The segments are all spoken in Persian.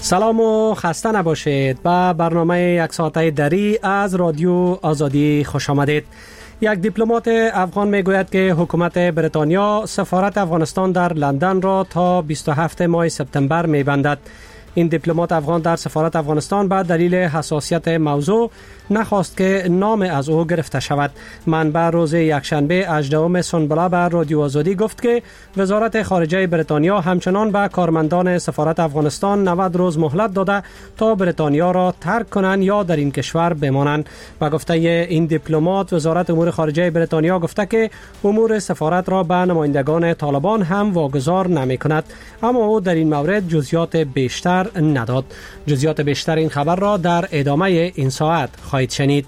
سلام و خسته نباشید. به برنامه یک ساعته دری از رادیو آزادی خوش آمدید. یک دیپلمات افغان میگوید که حکومت بریتانیا سفارت افغانستان در لندن را تا 27 ماه سپتامبر میبندد. این دیپلمات افغان در سفارت افغانستان به دلیل حساسیت موضوع نخواست که نام از او گرفته شود. منبع روز یکشنبه 18 سنبله به رادیو آزادی گفت که وزارت خارجه بریتانیا همچنان به کارمندان سفارت افغانستان 90 روز مهلت داده تا بریتانیا را ترک کنند یا در این کشور بمانند. به گفته این دیپلمات، وزارت امور خارجه بریتانیا گفته که امور سفارت را به نمایندگان طالبان هم واگذار نمی کند، اما او در این مورد جزئیات بیشتر نداد. جزئیات بیشتر این خبر را در ادامه این ساعت خواهید شنید.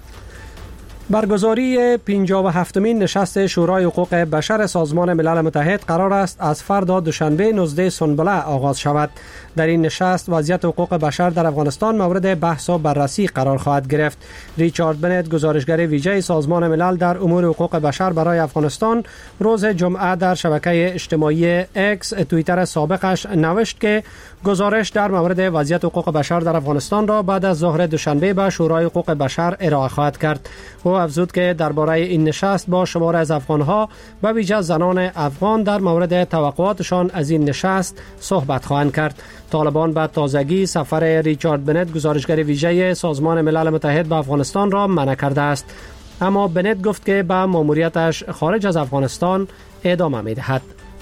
برگزاری 57مین نشست شورای حقوق بشر سازمان ملل متحد قرار است از فردا دوشنبه 19 سنبله آغاز شود. در این نشست وضعیت حقوق بشر در افغانستان مورد بحث و بررسی قرار خواهد گرفت. ریچارد بنت، گزارشگر ویژه سازمان ملل در امور حقوق بشر برای افغانستان، روز جمعه در شبکه اجتماعی اکس توییتر سابقش نوشت که گزارش در مورد وضعیت حقوق بشر در افغانستان را بعد از ظهر دوشنبه به شورای حقوق بشر ارائه خواهد کرد. او افزود که درباره این نشست با شمار از افغانها و ویژه زنان افغان در مورد توقعاتشان از این نشست صحبت خواهند کرد. طالبان به تازگی سفر ریچارد بنت، گزارشگر ویژه سازمان ملل متحد به افغانستان را منع کرده است، اما بنت گفت که به ماموریتش خارج از افغانستان ادامه می‌دهد.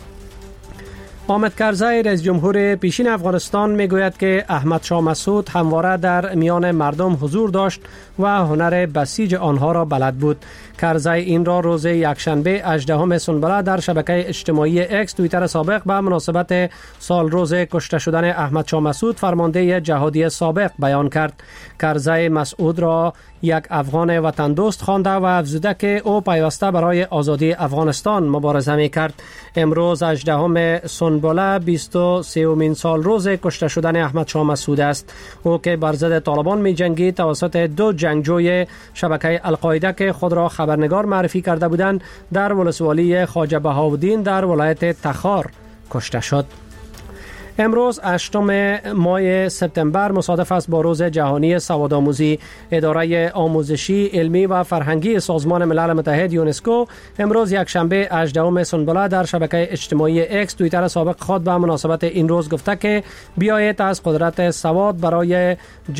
حامد کرزی، رئیس جمهور پیشین افغانستان، میگوید که احمد شاه مسعود همواره در میان مردم حضور داشت و هنر بسیج آنها را بلد بود. کرزی این را روز یکشنبه 18 سنبله در شبکه اجتماعی اکس توییتر سابق به مناسبت سال روز کشته شدن احمد شاه مسعود، فرمانده جهادی سابق، بیان کرد. کرزی مسعود را یک افغان وطن دوست خوانده و افزوده که او پیوسته برای آزادی افغانستان مبارزه می‌کرد. امروز 18 سنبله 23مین سال روز کشته شدن احمد شاه مسعود است. او که بر ضد طالبان می‌جنگید توسط دو جنگجوی شبکه القاعده که خود را خبرنگار معرفی کرده بودند در ولسوالی خواجه بهاءالدین در ولایت تخار کشته شد. امروز 8 ماه سپتامبر مصادف است با روز جهانی سوادآموزی. اداره آموزشی، علمی و فرهنگی سازمان ملل متحد یونسکو امروز یکشنبه 18 سنبله در شبکه اجتماعی اکس توییتر سابق خود به مناسبت این روز گفته که بیایید از قدرت سواد برای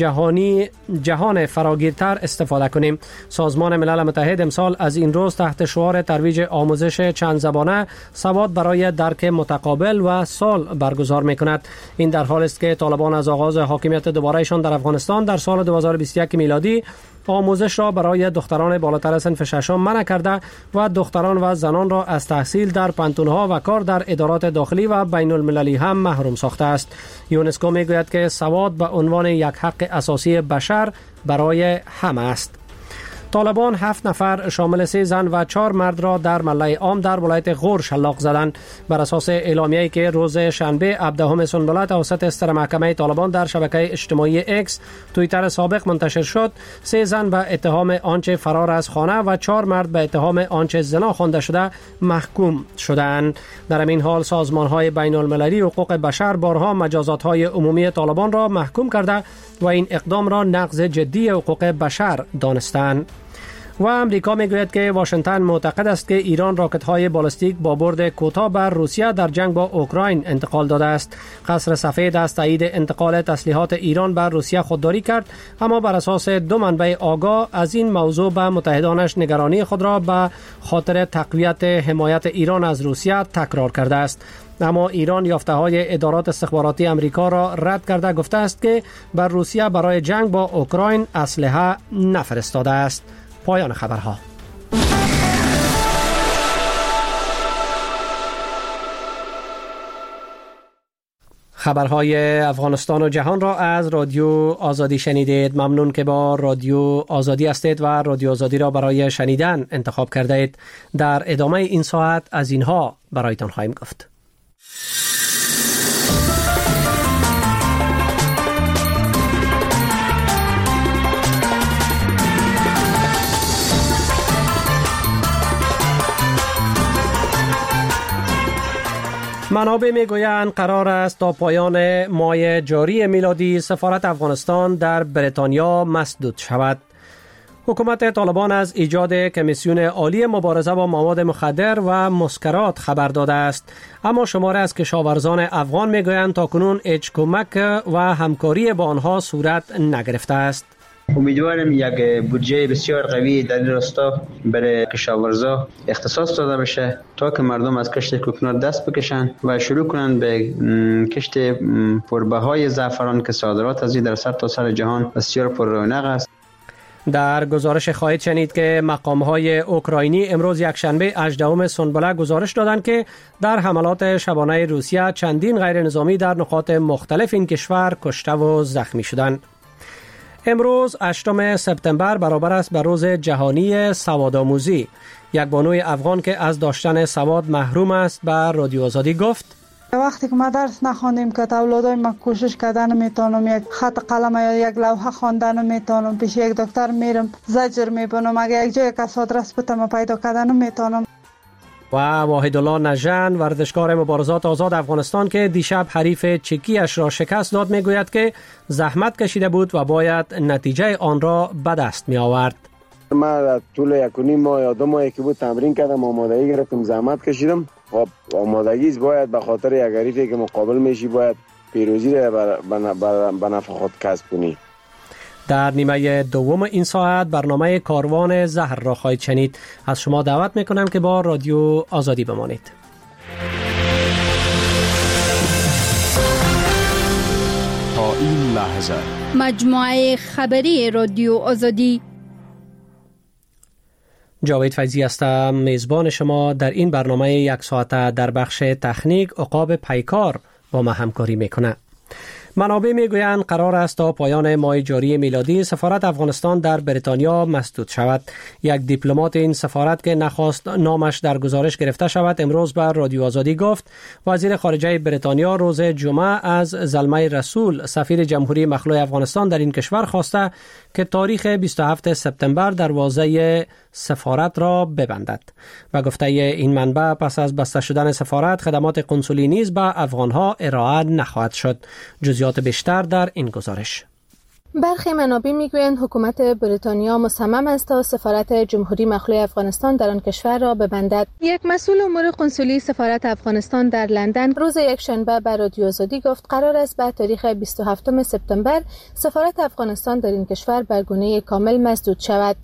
جهان فراگیرتر استفاده کنیم. سازمان ملل متحد امسال از این روز تحت شعار ترویج آموزش چند زبانه سواد برای درک متقابل و سال برگزار می‌کند. این در حالی است که طالبان از آغاز حاکمیت دوباره‌شان در افغانستان در سال 2021 میلادی آموزش را برای دختران بالاتر از صنف ششم منع کرده و دختران و زنان را از تحصیل در پانتون‌ها و کار در ادارات داخلی و بین المللی هم محروم ساخته است. یونسکو میگوید که سواد به عنوان یک حق اساسی بشر برای همه است. طالبان 7 نفر شامل 3 زن و 4 مرد را در ملای عام در ولایت غور شلاق زدند. بر اساس اعلامیه‌ای که روز شنبه 17 سنبله توسط استر محکمه طالبان در شبکه اجتماعی اکس توییتر سابق منتشر شد، 3 زن به اتهام آنچه فرار از خانه و 4 مرد به اتهام آنچه زنا خوانده شده محکوم شدند. در همین حال سازمان‌های بین المللی حقوق بشر بارها مجازات‌های عمومی طالبان را محکوم کرده و این اقدام را نقض جدی حقوق بشر دانستند. و امریکا میگوید که واشنگتن معتقد است که ایران راکت‌های بالستیک با برد کوتاه بر روسیه در جنگ با اوکراین انتقال داده است. قصر سفید از تایید انتقال تسلیحات ایران بر روسیه خودداری کرد، اما بر اساس 2 منبع آگاه از این موضوع به متحدانش نگرانی خود را به خاطر تقویت حمایت ایران از روسیه تکرار کرده است. اما ایران یافته‌های ادارات استخباراتی امریکا را رد کرده گفته است که بر روسیه برای جنگ با اوکراین اسلحه نفرستاده است. پایان خبرها. خبرهای افغانستان و جهان را از رادیو آزادی شنیدید. ممنون که با رادیو آزادی هستید و رادیو آزادی را برای شنیدن انتخاب کرده اید. در ادامه این ساعت از اینها برایتان خواهیم گفت. منابع میگویند قرار است تا پایان ماه جاری میلادی سفارت افغانستان در بریتانیا مسدود شود. حکومت طالبان از ایجاد کمیسیون عالی مبارزه با مواد مخدر و مسکرات خبر داده است، اما شماره از کشاورزان افغان میگویند تاکنون هیچ کمک و همکاری با آنها صورت نگرفته است. امیدوارم یک بودجه بسیار قوی در این راستا برای کشاورزا اختصاص داده بشه تا که مردم از کشت کوکنات دست بکشن و شروع کنند به کشت پربهای زعفران که صادرات از این در سرتاسر جهان بسیار پر رونق است. در گزارش خواهید شنید که مقام‌های اوکراینی امروز یکشنبه 18 سنبله گزارش دادند که در حملات شبانه روسیه چندین غیر نظامی در نقاط مختلف این کشور کشته و زخمی شدند. امروز 8 سپتامبر برابر است به روز جهانی سوادآموزی. یک بانوی افغان که از داشتن سواد محروم است به رادیو آزادی گفت: وقتی که ما درس نخوانیم که اولادای ما کوشش کردن نمیتونم، یک خط قلم یا یک لوحه خواندن نمیتونم، پیش یک دکتر میرم زجر میبینم، اگه یک جای کس آدرس بتم پیدا کردن نمیتونم. و واحدالله نژن ورزشکار مبارزات آزاد افغانستان که دیشب حریف چکیش را شکست داد میگوید که زحمت کشیده بود و باید نتیجه آن را به دست می آورد. من طول 1.5 ماه یا 2 ماهی که بود تمرین کردم، آمادگی گرفتم، زحمت کشیدم. خب آمادگی باید به خاطر یک حریفی که مقابل میشی باید پیروزی را به نفع خود کسب کنی. در نیمه دوم این ساعت برنامه کاروان زهر را خواهید شنید. از شما دعوت میکنم که با رادیو آزادی بمانید. تا این لحظه مجموعه خبری رادیو آزادی. جاوید فیضی هستم، میزبان شما در این برنامه یک ساعته. در بخش تکنیک عقاب پیکار با ما همکاری میکنه. منابع میگویند قرار است تا پایان ماه جاری میلادی سفارت افغانستان در بریتانیا مسدود شود. یک دیپلمات این سفارت که نخواست نامش در گزارش گرفته شود امروز به رادیو آزادی گفت وزیر خارجه بریتانیا روز جمعه از زلمه رسول سفیر جمهوری مخلوع افغانستان در این کشور خواسته که تاریخ 27 سپتامبر دروازه سفارت را ببندد. و گفته این منبع پس از بسته شدن سفارت خدمات قنسولی نیز به افغانها ارائه نخواهد شد. جزئیات بیشتر در این گزارش. برخی منابع میگویند حکومت بریتانیا مصمم است تا سفارت جمهوری مخلوع افغانستان در آن کشور را ببندد. یک مسئول امور قنسولی سفارت افغانستان در لندن روز یکشنبه به رادیو آزادی گفت قرار است به تاریخ 27 سپتامبر سفارت افغانستان در این کشور به گونه کامل مسدود شود.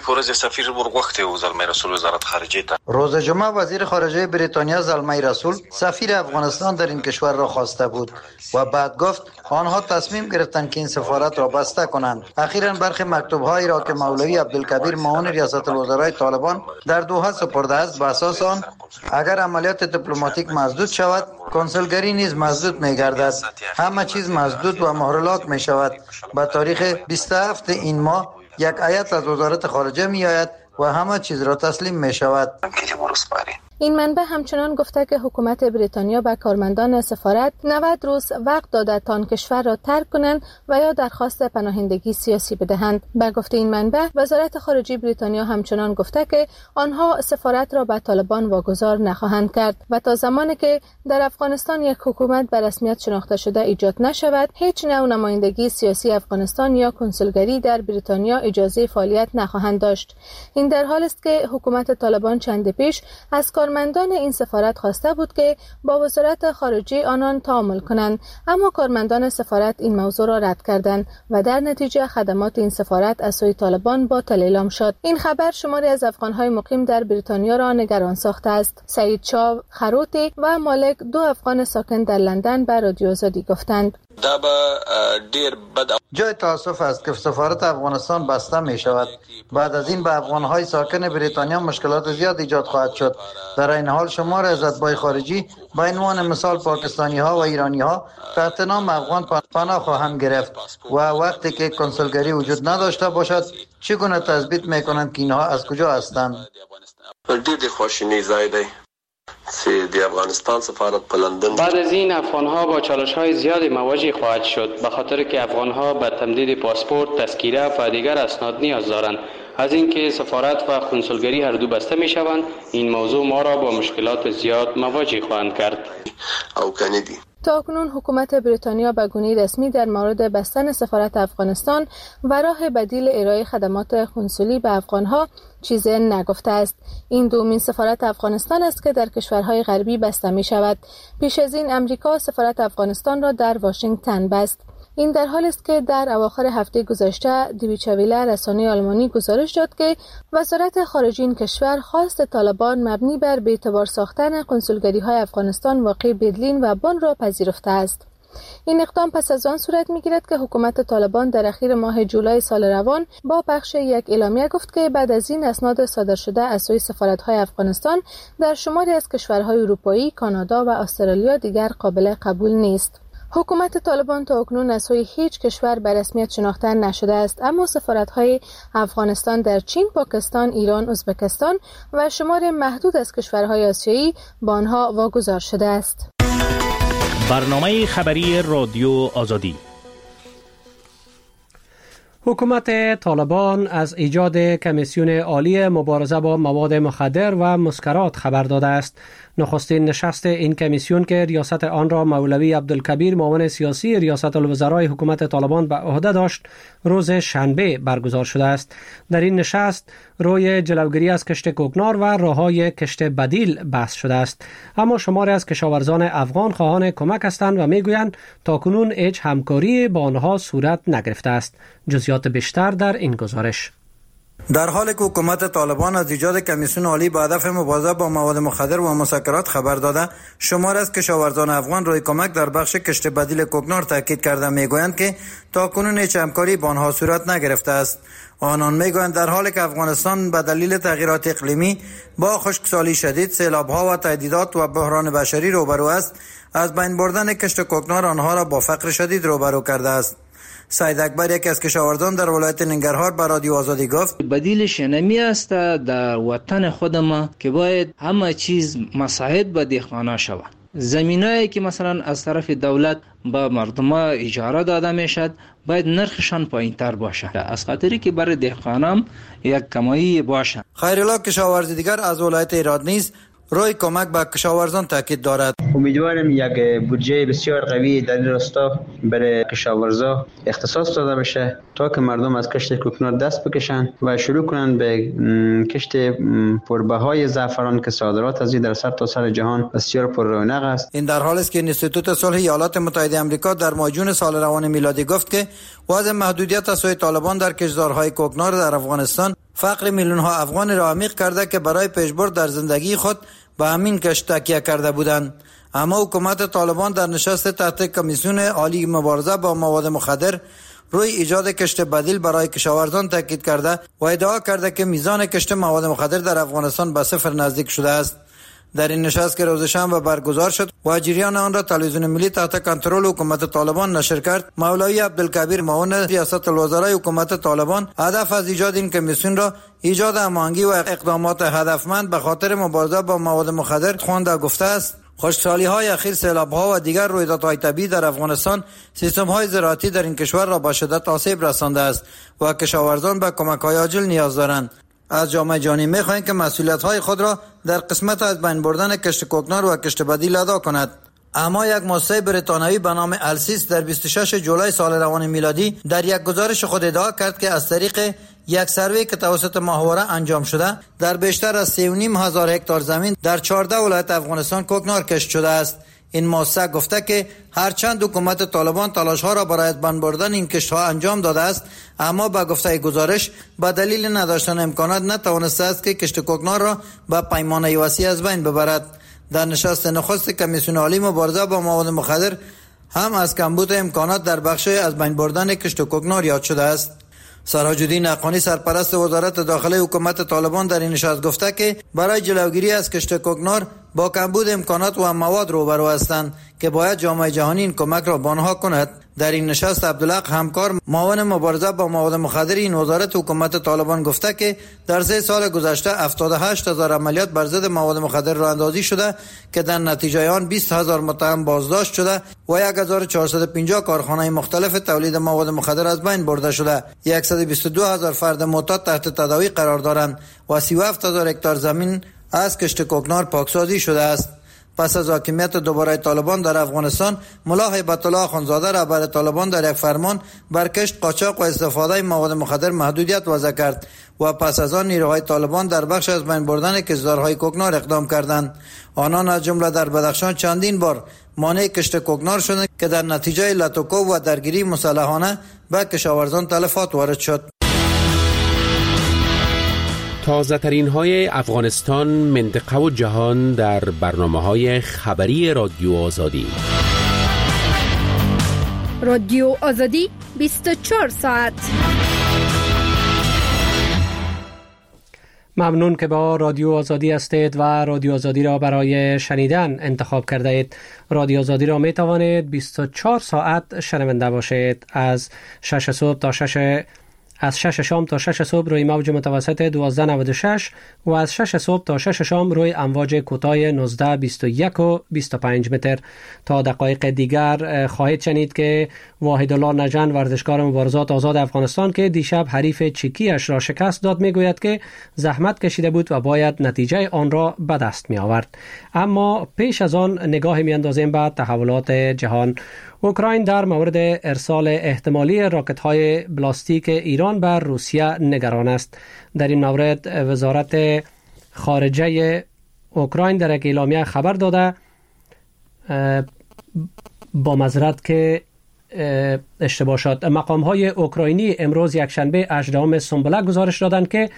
روز جمعه وزیر خارجه بریتانیا زلمه رسول سفیر افغانستان در این کشور را خواسته بود و بعد گفت آنها تصمیم گرفتند که این سفارت را بسته کنند. اخیراً برخی مکتوب‌هایی را که مولوی عبدالکبیر معاون ریاست الوزرای طالبان در دوحه سپرده است به اساس آن اگر عملیات دیپلماتیک مسدود شود کنسولگری نیز مسدود می‌گردد. همه چیز مسدود و مهرلاک می‌شود. به تاریخ 27 این ماه یک هیئت از وزارت خارجه می‌آید و همه چیز را تسلیم می‌شود. این منبع همچنان گفته که حکومت بریتانیا به کارمندان سفارت 90 روز وقت داده تا آن کشور را ترک کنند و یا درخواست پناهندگی سیاسی بدهند. به گفته این منبع وزارت خارجه بریتانیا همچنان گفته که آنها سفارت را به طالبان واگذار نخواهند کرد و تا زمانی که در افغانستان یک حکومت به رسمیت شناخته شده ایجاد نشود هیچ نوع نمایندگی سیاسی افغانستان یا کنسولگری در بریتانیا اجازه فعالیت نخواهند داشت. این در حالی است که حکومت طالبان چند پیش از کارمندان این سفارت خواسته بود که با وزارت خارجه آنان تعامل کنند، اما کارمندان سفارت این موضوع را رد کردند و در نتیجه خدمات این سفارت از سوی طالبان باطل اعلام شد. این خبر شماری از افغان‌های مقیم در بریتانیا را نگران ساخته است. سعید شاه خروتی و مالک 2 افغان ساکن در لندن به رادیو آزادی گفتند جای تأسف است که سفارت افغانستان بسته می شود. بعد از این به افغان‌های ساکن بریتانیا مشکلات زیاد ایجاد خواهد شد. در این حال شمار از اتباع خارجی به عنوان مثال پاکستانی‌ها و ایرانی‌ها تحت نام افغان پناه خواهند گرفت و وقتی که کنسولگری وجود نداشته باشد چگونه تثبیت می‌کنند که اینها از کجا هستند؟ بعد از این افغان‌ها با چالش‌های زیادی مواجه خواهد شد به خاطر که افغان‌ها به تمدید پاسپورت، تذکره و دیگر اسناد نیاز دارند. از اینکه سفارت و کنسولگری هر دو بسته می شوند، این موضوع ما را با مشکلات زیاد مواجه خواهند کرد. تاکنون حکومت بریتانیا به گونه رسمی در مورد بستن سفارت افغانستان و راه بدیل ارائه خدمات کنسولی به افغانها چیزی نگفته است. این دومین سفارت افغانستان است که در کشورهای غربی بسته می شود. پیش از این امریکا سفارت افغانستان را در واشنگتن بست. این در حالی است که در اواخر هفته گذشته دویچه وله رسانه آلمانی گزارش داد که وزارت خارجه این کشور خواست طالبان مبنی بر بی‌اعتبار ساختن کنسولگری‌های افغانستان واقع برلین و بن را پذیرفته است. این اقدام پس از آن صورت می‌گیرد که حکومت طالبان در اخیر ماه جولای سال روان با پخش یک اعلامیه گفت که بعد از این اسناد صادر شده از سوی سفارت‌های افغانستان در شماری از کشورهای اروپایی، کانادا و استرالیا دیگر قابل قبول نیست. حکومت طالبان تا اکنون از سوی هیچ کشور به رسمیت شناخته نشده است، اما سفارت‌های افغانستان در چین، پاکستان، ایران، ازبکستان و شمار محدود از کشورهای آسیایی با آنها واگذار شده است. برنامه خبری رادیو آزادی. حکومت طالبان از ایجاد کمیسیون عالی مبارزه با مواد مخدر و مسکرات خبر داده است. نخستین نشست این کمیسیون که ریاست آن را مولوی عبدالکبیر معاون سیاسی ریاست الوزرای حکومت طالبان به عهده داشت روز شنبه برگزار شده است. در این نشست روی جلوگیری از کشت کوکنار و راههای کشت بدیل بحث شده است، اما شماری از کشاورزان افغان خواهان کمک هستند و میگویند تاکنون هیچ همکاری با آنها صورت نگرفته است. جزئیات بیشتر در این گزارش. در حالی که حکومت طالبان از ایجاد کمیسیون عالی به هدف مبارزه با مواد مخدر و مسکرات خبر داده، شمار از کشاورزان افغان روی کمک در بخش کشت بدیل کوکنار تاکید کرده میگویند که تاکنون هیچ همکاری با آنها صورت نگرفته است. آنان میگویند در حالی که افغانستان به دلیل تغییرات اقلیمی با خشکسالی شدید، سیلاب‌ها و تهدیدات و بحران بشری روبرو است، از بین بردن کشت کوکنار آنها را با فقر شدید روبرو کرده است. سید اکبر یک از کشاورزان در ولایت ننگرهار به رادیو آزادی گفت بدیلش نمی است در وطن خود ما که باید همه چیز مساعد به دهقانا شود. زمینایی که مثلا از طرف دولت به مردم اجاره داده میشد باید نرخشان پایین‌تر باشه، از خاطری که برای دهقانان یک کمایی باشه. خیرالله کشاورز دیگر از ولایت ایراد نیز روی کمک به کشاورزان تاکید دارد. امیدوارم یک بودجه بسیار قوی در این راستا برای کشاورزا اختصاص داده بشه تا که مردم از کشت کوکنار دست بکشن و شروع کنن به کشت پربهای زعفران که صادرات از این در سرتاسر جهان بسیار پر رونق است. این در حالی است که اینستیتوت صلح ایالات متحده آمریکا در ماه جون سال روان میلادی گفت که وضع محدودیت از سوی طالبان در کشتزارهای کوکنار در افغانستان فقر میلیون‌ها افغان را عمیق کرده که برای پیشبرد در زندگی خود به همین کشت تکیه کرده بودند. اما حکومت طالبان در نشست تحت کمیسیون عالی مبارزه با مواد مخدر روی ایجاد کشت بدیل برای کشاورزان تاکید کرده و ادعا کرده که میزان کشت مواد مخدر در افغانستان به صفر نزدیک شده است. در این نشست که روز شنبه برگزار شد و جریان آن را تلویزیون ملی تحت کنترل حکومت طالبان نشر کرد، مولوی عبدالکبیر معاون ریاست الوزرای حکومت طالبان هدف از ایجاد این کمیسیون را ایجاد هماهنگی و اقدامات هدفمند به خاطر مبارزه با مواد مخدر خوانده گفته است. خشکسالی‌های اخیر، سیلاب‌ها و دیگر رویدادهای طبیعی در افغانستان سیستم‌های زراعتی در این کشور را به شدت آسیب رسانده است و کشاورزان به کمک‌های عاجل نیاز دارند. از جامعه جهانی می‌خواهیم که مسئولیت‌های خود را در قسمت از بین بردن کشت کوکنار و کشت بدیل ادا کند. اما یک مؤسسه بریتانیایی به نام السیس در 26 جولای سال روان میلادی در یک گزارش خود ادعا کرد که از طریق یک سروی که توسط ماهواره انجام شده در بیشتر از 3,500 هکتار زمین در 14 ولایت افغانستان کوکنار کشت شده است. این مؤسسه گفته که هرچند حکومت طالبان تلاش‌ها را برای بند بردن این کشت‌ها انجام داده است، اما با گفته گزارش به دلیل نداشتن امکانات نتوانسته است که کشت کوکنار را به پیمانه وسیع از بین ببرد. در نشست نخست کمیسیون عالی مبارزه با مواد مخدر هم از کمبود امکانات در بخش از بین بردن کشت کوکنار یاد شده است. سراج الدین اقانی سرپرست وزارت داخله حکومت طالبان در این نشست گفته که برای جلوگیری از کشت کوکنار با کمبود امکانات و مواد روبرو هستند که باید جامعه جهانی این کمک را به آنها کند. در این نشست عبدالحق همکار معاون مبارزه با مواد مخدر این وزارت حکومت طالبان گفته که در 3 سال گذشته 78,000 عملیات بر ضد مواد مخدر راه اندازی شده که در نتیجه آن 20,000 متهم بازداشت شده و 1450 کارخانه مختلف تولید مواد مخدر از بین برده شده. 122,000 فرد معتاد تحت تداوی قرار دارند و 37,000 هکتار زمین از کشت کوکنار پاکسازی شده است. پس از حاکمیت دوباره طالبان در افغانستان، ملا هیبت الله اخندزاده رهبر طالبان در یک فرمان بر کشت، قاچاق و استفاده مواد مخدر محدودیت وضع کرد و پس از آن نیروهای طالبان در بخش از بین بردن کشتزارهای کوکنار اقدام کردند. آنان از جمله در بدخشان چندین بار مانع کشت کوکنار شدند که در نتیجه لطوکو و درگیری مسلحانه به کشاورزان تلفات وارد شد. تازه ترین های افغانستان، منطقه و جهان در برنامه‌های خبری رادیو آزادی. رادیو آزادی 24 ساعت. ممنون که با رادیو آزادی هستید و رادیو آزادی را برای شنیدن انتخاب کرده اید. رادیو آزادی را می توانید 24 ساعت شنونده باشید. از 6 شام تا 6 صبح روی موج متوسط 1296 و از 6 صبح تا 6 شام روی امواج کوتاه 19، 21 و 25 متر. تا دقایق دیگر خواهید شنید که واحدالله نژند ورزشکار مبارزات آزاد افغانستان که دیشب حریف چکیش را شکست داد میگوید که زحمت کشیده بود و باید نتیجه آن را به دست می آورد. اما پیش از آن نگاه می اندازیم به تحولات جهان. اوکراین در مورد ارسال احتمالی راکت‌های بلاستیک ایران بر روسیه نگران است. در این مورد وزارت خارجه اوکراین در یک اعلامیه خبر داده با معذرت که اشتباه شد. مقام‌های اوکراینی امروز یکشنبه 18 سنبله گزارش دادند که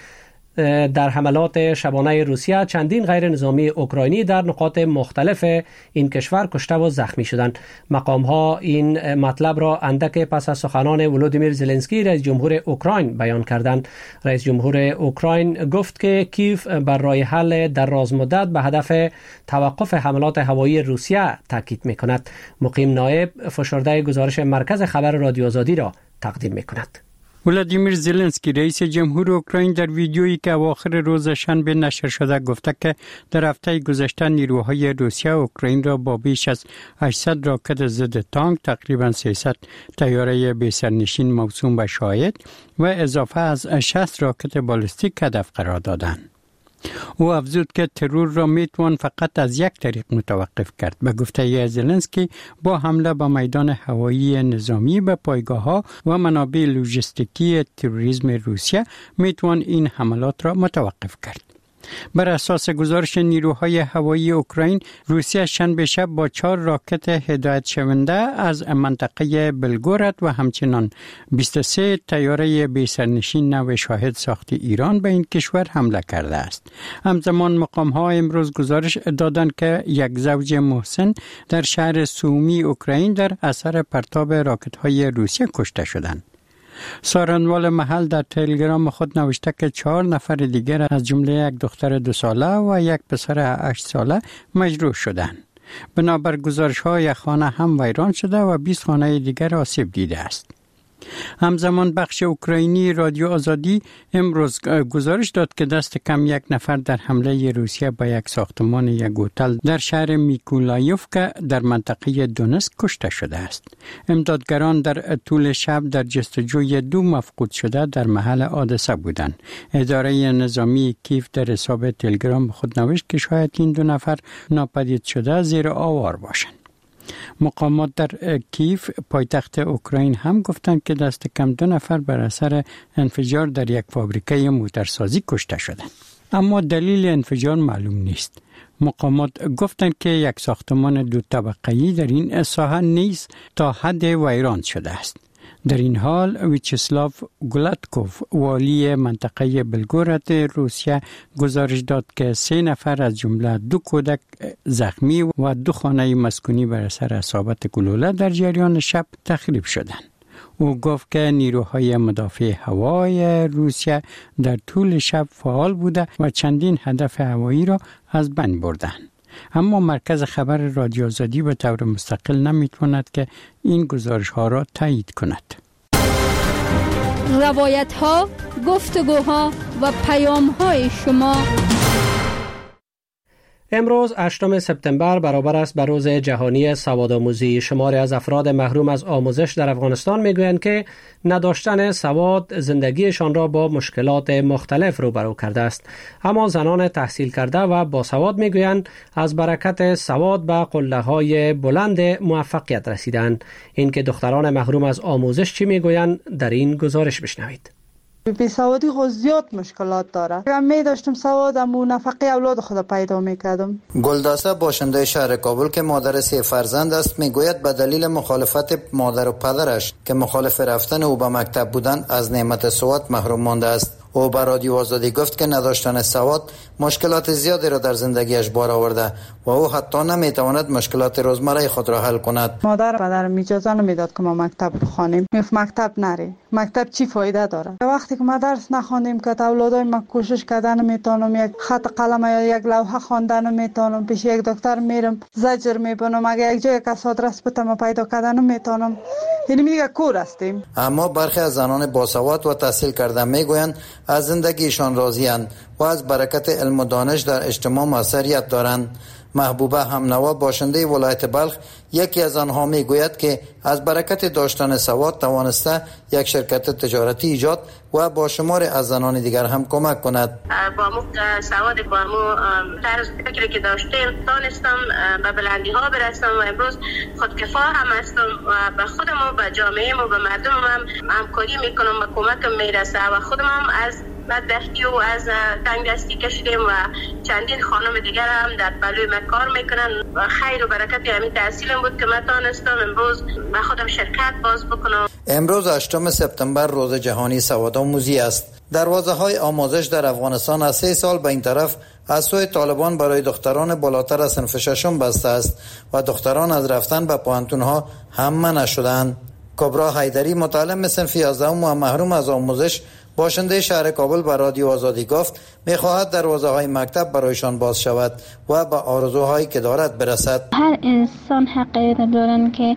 در حملات شبانه روسیه چندین غیر نظامی اوکراینی در نقاط مختلف این کشور کشته و زخمی شدند. مقام‌ها این مطلب را اندک پس از سخنان ولودیمیر زلنسکی رئیس جمهور اوکراین بیان کردند. رئیس جمهور اوکراین گفت که کیف بر راه حل دراز مدت به هدف توقف حملات هوایی روسیه تاکید می‌کند. مقیم نایب فشرده گزارش مرکز خبر رادیو آزادی را تقدیم می‌کند. ولادیمیر زلنسکی رئیس جمهور اوکراین در ویدیویی که اواخر روز شنبه نشر شده گفته که در هفته گذشته نیروهای روسیه اوکراین را با بیش از 800 راکت ضد تانک، تقریبا 300 طیاره بی‌سرنشین موسوم به شاهد و اضافه از 60 راکت بالستیک هدف قرار دادند. او افزود که ترور را میتوان فقط از یک طریق متوقف کرد. به گفته زلنسکی با حمله به میدان هوایی نظامی، به پایگاه‌ها و منابع لوجستیکی تروریسم روسیه میتوان این حملات را متوقف کرد. بر اساس گزارش نیروهای هوایی اوکراین، روسیه شنبه شب با 4 راکت هدایت شونده از منطقه بلگوراد و همچنان 23 طیاره بی‌سرنشین نو شاهد ساخت ایران به این کشور حمله کرده است. همزمان مقام‌ها امروز گزارش دادند که یک زوج محسن در شهر سومی اوکراین در اثر پرتاب راکت‌های روسیه کشته شدند. سارنوال محل در تلگرام خود نوشته که 4 نفر دیگر از جمله یک دختر 2 ساله و یک پسر 8 ساله مجروح شدند. بنابر گزارش‌ها یک خانه هم ویران شده و 20 خانه دیگر آسیب دیده است. همزمان بخش اوکراینی رادیو آزادی امروز گزارش داد که دست کم 1 نفر در حمله روسیه به یک ساختمان یک هتل در شهر میکولایوفکا در منطقه دونتسک کشته شده است. امدادگران در طول شب در جستجوی 2 مفقود شده در محل حادثه بودند. اداره نظامی کیف در حساب تلگرام خود نوشت که شاید این 2 نفر ناپدید شده زیر آوار باشند. مقامات در کیف پایتخت اوکراین هم گفتند که دست کم 2 نفر بر اثر انفجار در یک فابریکه موتورسازی کشته شدند. اما دلیل انفجار معلوم نیست. مقامات گفتند که یک ساختمان 2 طبقه‌ای در این ساحه نیز تا حد ویران شده است. در این حال ویچسلاو گولاتکوف والی منطقه بلگوراد روسیه گزارش داد که 3 نفر از جمله 2 کودک زخمی و 2 خانه مسکونی بر اثر اصابت گلوله در جریان شب تخریب شدند. او گفت که نیروهای مدافع هوای روسیه در طول شب فعال بوده و چندین هدف هوایی را از بین بردند. اما مرکز خبر رادیو آزادی به طور مستقل نمیتواند که این گزارش ها را تایید کند. روایت ها، گفتگوها و پیام های شما. امروز 8 سپتامبر برابر است به روز جهانی سوادآموزی. شماری از افراد محروم از آموزش در افغانستان میگویند که نداشتن سواد زندگیشان را با مشکلات مختلف روبرو کرده است. اما زنان تحصیل کرده و باسواد میگویند از برکت سواد به قله‌های بلند موفقیت رسیدند. اینکه دختران محروم از آموزش چی میگویند در این گزارش بشنوید. بیسوادی خود زیاد مشکلات داره. اگر می داشتم سوادم و نفقه اولاد خود پیدا میکردم. گلداسه باشنده شهر کابل که مادر 3 فرزند است میگوید به دلیل مخالفت مادر و پدرش که مخالف رفتن او به مکتب بودند از نعمت سواد محروم مانده است. او به رادیو آزادی گفت که نداشتن سواد مشکلات زیادی را در زندگیش بار آورده و او حتی نمیتواند مشکلات روزمره خود را حل کند. مادر و پدرم اجازه نمیداد که ما مکتب بخوانیم. میگفت مکتب نری. مکتب چی فایده داره؟ وقتی که ما درس نخوانیم که اولادای ما کوشش کردن نمیتونم، یک خط قلم یا یک لوحه خواندن نمیتونم، پیش یک دکتر میرم زجر میبینم، اگه یک جای کس آدرس بتم پیدا کردن نمیتونم. یعنی میگه کور هستیم. اما برخی از زنان باسواد و تحصیل کرده میگویند از زندگیشان راضی‌اند و از برکت علم و دانش در اجتماع موثریت دارند. محبوبه همنوا باشنده ولایت بلخ یکی از آنها میگوید که از برکت داشتن سواد توانسته یک شرکت تجارتی ایجاد و با شمار از زنان دیگر هم کمک کند. با مو سواد با مو طرز فکری که داشتم تانستم به بلندی ها برسم و امروز خودکفا هم هستم و به خودم و به جامعه و به مردم هم همکاری میکنم و کمکم میرسه و خودم هم از بدبختی و از تنگ دستی کشیدیم و چندین خانم دیگر هم در پلوی من کار میکنن و خیر و برکت همین تحصیلم بود که من تانستم امروز به خودم شرکت باز بکنم. امروز 8 سپتامبر روز جهانی سوادآموزی است. دروازه‌های آموزش در افغانستان از 3 سال به این طرف از سوی طالبان برای دختران بالاتر از صنف 6 بسته است و دختران از رفتن به پوهنتون‌ها هم منع شدند. کبرا حیدری متعلم صنف 11 و محروم از آموزش باشنده شهر کابل به رادیو آزادی گفت می‌خواهد دروازه‌های مکتب برایشان باز شود و به آرزوهایی که دارد برسد. هر انسان حق دارن که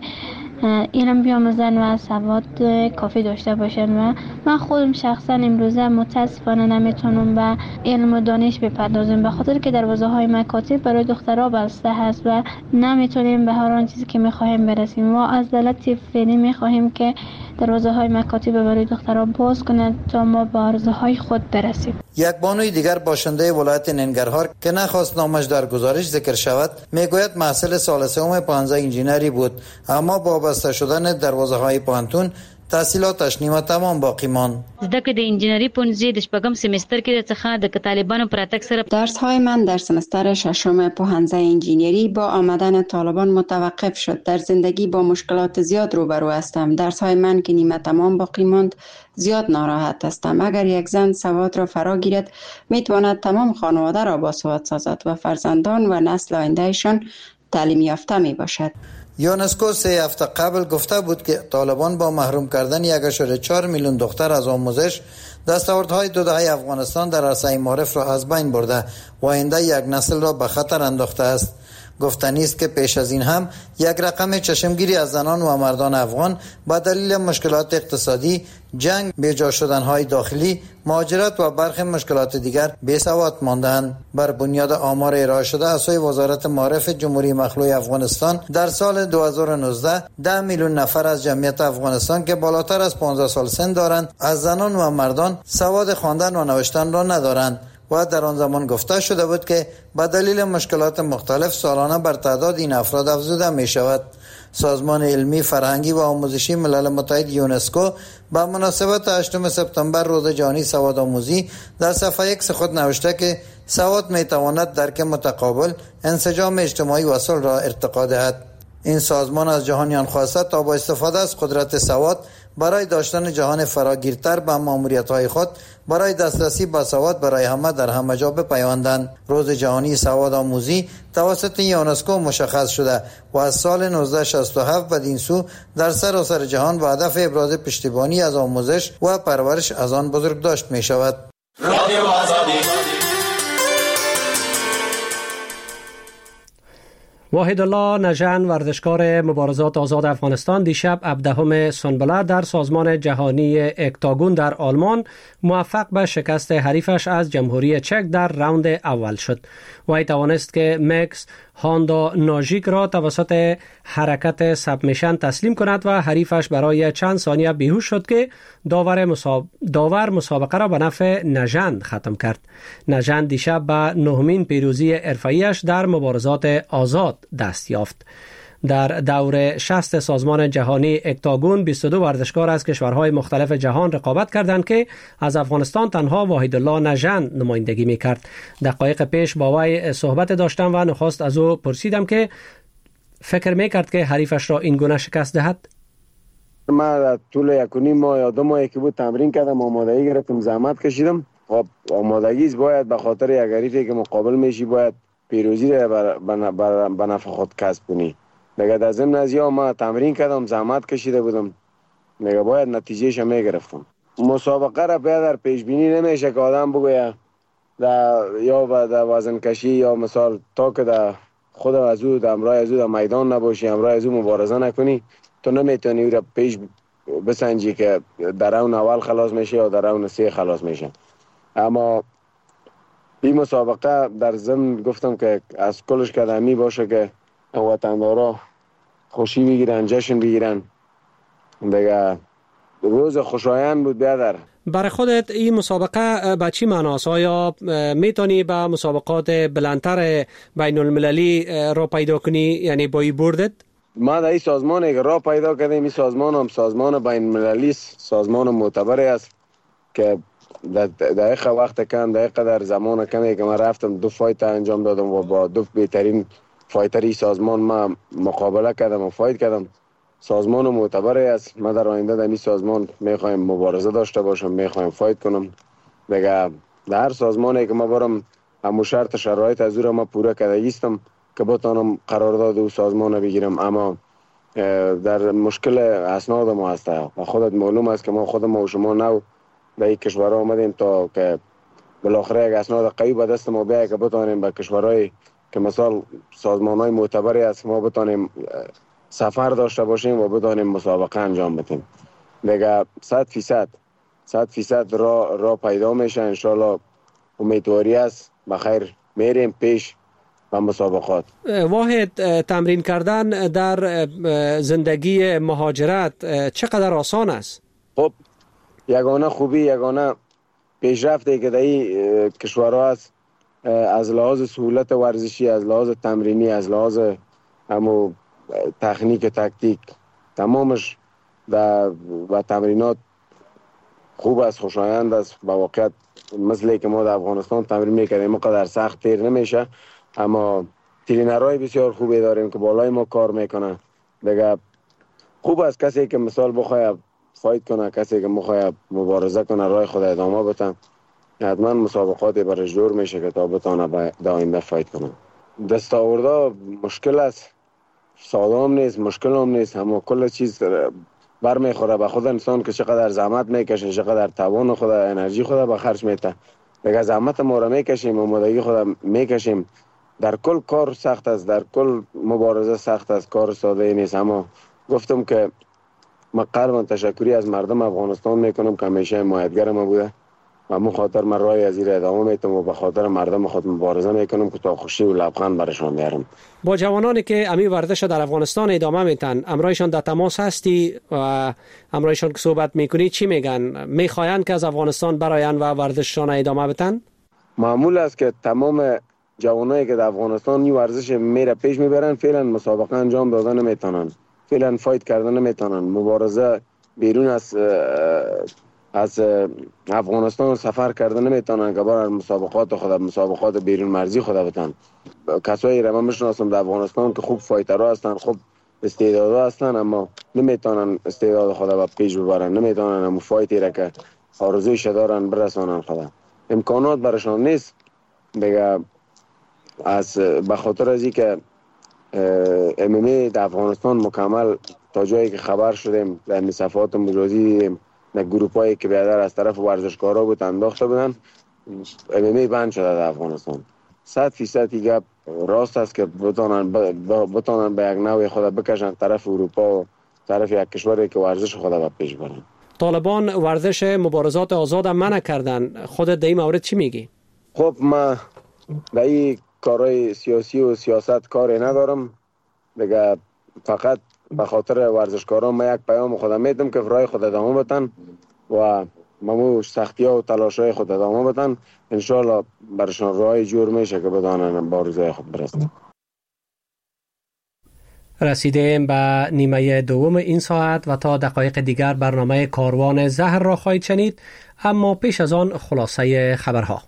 علم بیاموزن و سواد کافی داشته باشن و من خودم شخصا امروزه متاسفانه نمیتونم به علم و دانش بپردازم به خاطر که دروازه‌های مکاتب برای دخترها بسته هست و نمیتونیم به هر آن چیزی که می‌خواهیم برسیم. ما از دولت فعلی می‌خواهیم که دروازه‌های مکاتب برای دخترها باز کنند تا ما به آرزوهای خود برسیم. یک بانوی دیگر باشنده ولایت ننگرهار که نخواست نامش در گزارش ذکر شود میگوید محصل سال 3 پانزه انجینری بود اما با بسته شدن دروازه‌های پوهنتون تحصیلاتش نیمه تمام باقی ماند. زده که د انجینری پونځې د شپږم سمستر کې څخه د طالبانو پراتک سره درس‌های من در سمستر 6 پوهنځی انجینری با آمدن طالبان متوقف شد. در زندگی با مشکلات زیاد روبرو هستم. درس‌های من که نیمه تمام باقی ماند زیاد ناراحت هستم. اگر یک زن سواد را فرا گیرد میتواند تمام خانواده را باسواد سازد و فرزندان و نسل آیندهشان تعلیم یافته می باشد. یونسکو 3 هفته قبل گفته بود که طالبان با محروم کردن 1.4 میلیون دختر از آموزش دستاوردهای 2 دهه افغانستان در عرصه معارف را از بین برده و آینده یک نسل را به خطر انداخته است. گفتنی است که پیش از این هم یک رقم چشمگیری از زنان و مردان افغان با دلیل مشکلات اقتصادی، جنگ، بیجا شدنهای داخلی، مهاجرت و برخی مشکلات دیگر بی‌سواد ماندند. بر بنیاد آمار ارائه شده از سوی وزارت معارف جمهوری مخلوع افغانستان در سال 2019 10 میلیون نفر از جمعیت افغانستان که بالاتر از 15 سال سن دارند از زنان و مردان سواد خواندن و نوشتن را ندارند و در آن زمان گفته شده بود که به دلیل مشکلات مختلف سالانه بر تعداد این افراد افزوده می شود. سازمان علمی، فرهنگی و آموزشی ملل متحد یونسکو به مناسبت 8 سپتامبر روز جهانی سوادآموزی در صفحه X خود نوشته که سواد می تواند درک متقابل، انسجام اجتماعی و صلح را ارتقا دهد. این سازمان از جهانیان خواسته تا با استفاده از قدرت سواد برای داشتن جهان فراگیرتر به ماموریت‌های خود برای دسترسی به سواد برای همه در همه جا بپیوندند. روز جهانی سوادآموزی توسط یونسکو مشخص شده و از سال 1967 بدین سو در سراسر جهان با هدف ابراز پشتیبانی از آموزش و پرورش از آن بزرگ داشت می شود. واحد الله نژند ورزشکار مبارزات آزاد افغانستان دیشب 17 سنبله در سازمان جهانی اکتاگون در آلمان موفق به شکست حریفش از جمهوری چک در راوند اول شد. وی توانست که مکس هاندا ناژیک را توسط حرکت سبمیشن تسلیم کند و حریفش برای چند ثانیه بیهوش شد که داور مسابقه را به نفع نژند ختم کرد. نژند دیشب به 9مین پیروزی حرفه‌ایش در مبارزات آزاد دست یافت. در دور 60 سازمان جهانی اکتاگون 22 ورزشکار از کشورهای مختلف جهان رقابت کردند که از افغانستان تنها واحد الله نژند نمایندگی میکرد. دقایق پیش با وی صحبت داشتم و نخست از او پرسیدم که فکر میکرد که حریفش را این گونه شکست دهد. من طول 1.5 ماه یا 2 ماهی که بود تمرین کردم، آمادگی گرفتم، زحمت کشیدم. خب آمادگی باید به خاطر یک حریفی که مقابل میشی باید پیروزی را به نفع خود کسب کنی. دیگه در ضمن از یا ما تمرین کردم، زحمت کشیده بودم، دیگه باید نتیجهش میگرفتم. مسابقه را در پیش بینی نمیشه که آدم بگویه یا در وزن کشی یا مثال تا که در خود از او در امرای از او در میدان نباشی، امرای از او مبارزه نکنی، تو نمیتونی او را پیش بسنجی که در راوند اول خلاص میشه یا در راوند 3 خلاص میشه. اما این مسابقه در ضمن گفتم که از کلش قدمی باشه که وطندارا خوشی بگیرن، جشن بگیرن. دیگه روز خوشایند بود. بیادر برای خودت این مسابقه به چی معناست؟ آیا میتونی به مسابقات بلندتر بین المللی را پیدا کنی، یعنی با این بردت؟ ما در این سازمان که را پیدا کردیم، این سازمان هم سازمان بین المللی، سازمان معتبری است که دقیقه وقت کم، دقیقه در زمان کمی که من رفتم 2 فایت انجام دادم و با 2 بهترین فایتری سازمان ما مقابله کردم و فایت کردم. سازمان معتبری است. ما در آینده در این سازمان میخوایم مبارزه داشته باشم، میخوایم فایت کنم. دیگه در هر سازمانی که ما برم همون شرط شرایط از او را ما پوره کرده هستم که بتانم قرارداد او سازمان بگیرم. اما در مشکل اسناد ما هست و خودت معلوم است که ما خود ما و شما نو به این کشورها آمدیم تا که بالاخره یک اسناد قوی به دست ما بیاید که بتانیم به کشورهای که مثلا سازمان‌های معتبری است ما بتانیم سفر داشته باشیم و بتانیم مسابقه انجام بدیم. دیگه 100% را پیدا میشه. انشالله امیدواری است بخیر میریم پیش و مسابقات. واحد، تمرین کردن در زندگی مهاجرت چقدر آسان است؟ خب یگانه خوبی، یگانه پیشرفتی که در این کشورها است از لحاظ سهولت ورزشی، از لحاظ تمرینی، از لحاظ همو تکنیک تکتیک، تمامش و تمرینات خوب است، خوشایند است. با واقعیت مثلی که ما در افغانستان تمرین میکردیم مقدر سخت تیر نمیشه، اما ترینرهای بسیار خوبی داریم که بالای ما کار میکنه. دیگه خوب است کسی که مثال بخواه فایت کنه، کسی که بخواه مبارزه کنه، راه خود ادامه بده، حتما مسابقاتی برش جور میشه که تا بتانه در آینده فایت کنه. دستاورده مشکل است، ساده هم نیست، مشکل هم نیست، اما کل چیز برمیخوره به خود انسان که چقدر زحمت میکشه، چقدر توان خود، انرژی خود به خرج میده. دیگه زحمت ما را میکشیم، آمادگی خود میکشیم. در کل کار سخت است، در کل مبارزه سخت است، کار ساده نیست. اما گفتم که من قلبا تشکری از مردم افغانستان میکنم که همیشه حمایتگر ما بوده و من خاطر من راه از این ادامه میتم و به خاطر مردم خود مبارزه میکنم که تا خوشی و لبخند برشان بیارم. با جوانانی که امی ورزش در افغانستان ادامه میتن، امرایشان در تماس هستی و امرایشان که صحبت میکنی چی میگن؟ میخواین که از افغانستان براین و ورزششان ادامه بدن؟ معمول است که تمام جوانایی که در افغانستان این ورزش میره پیش میبرن، فعلا مسابقه انجام دادن نمیتونن، فعلا فایت کردن نمیتونن، مبارزه بیرون از افغانستان سفر کردن نمیتونن که برن مسابقات خود، مسابقات بیرون مرزی خود بتن. کسایی را من میشناسم در افغانستان که خوب فایترها هستن، خوب استعدادها هستن، اما نمیتونن استعداد خود را پیش ببرن، نمیتونن همون فایتی را که آرزویش دارن برسانن خود. امکانات برشان نیست. دیگه از به خاطر از اینکه MMA در افغانستان مکمل تا جایی که خبر شدیم در صفحات مجازی دیدیم در گروپایی که بیادر از طرف ورزشکارا بود انداخته بودن، MMA بند شده در افغانستان. 100% گپ راست است که بتانن به یک نوع خود بکشن طرف اروپا و طرف یک کشوری که ورزش خود به پیش برن. طالبان ورزش مبارزات آزاد منع کردن، خودت در این مورد چی میگی؟ خب من در این کارهای سیاسی و سیاست کاری ندارم دیگه، فقط به خاطر ورزشکاران من یک پیام خودم میدم که راه خود ادامه بدن و ممو سختی ها و تلاش های خود ادامه بدن، انشاءالله برشان راه جور میشه که بدانن با روزای خود برسن. رسیدیم به نیمه دوم این ساعت و تا دقایق دیگر برنامه کاروان زهر را خواهید شنید، اما پیش از آن خلاصه خبرها.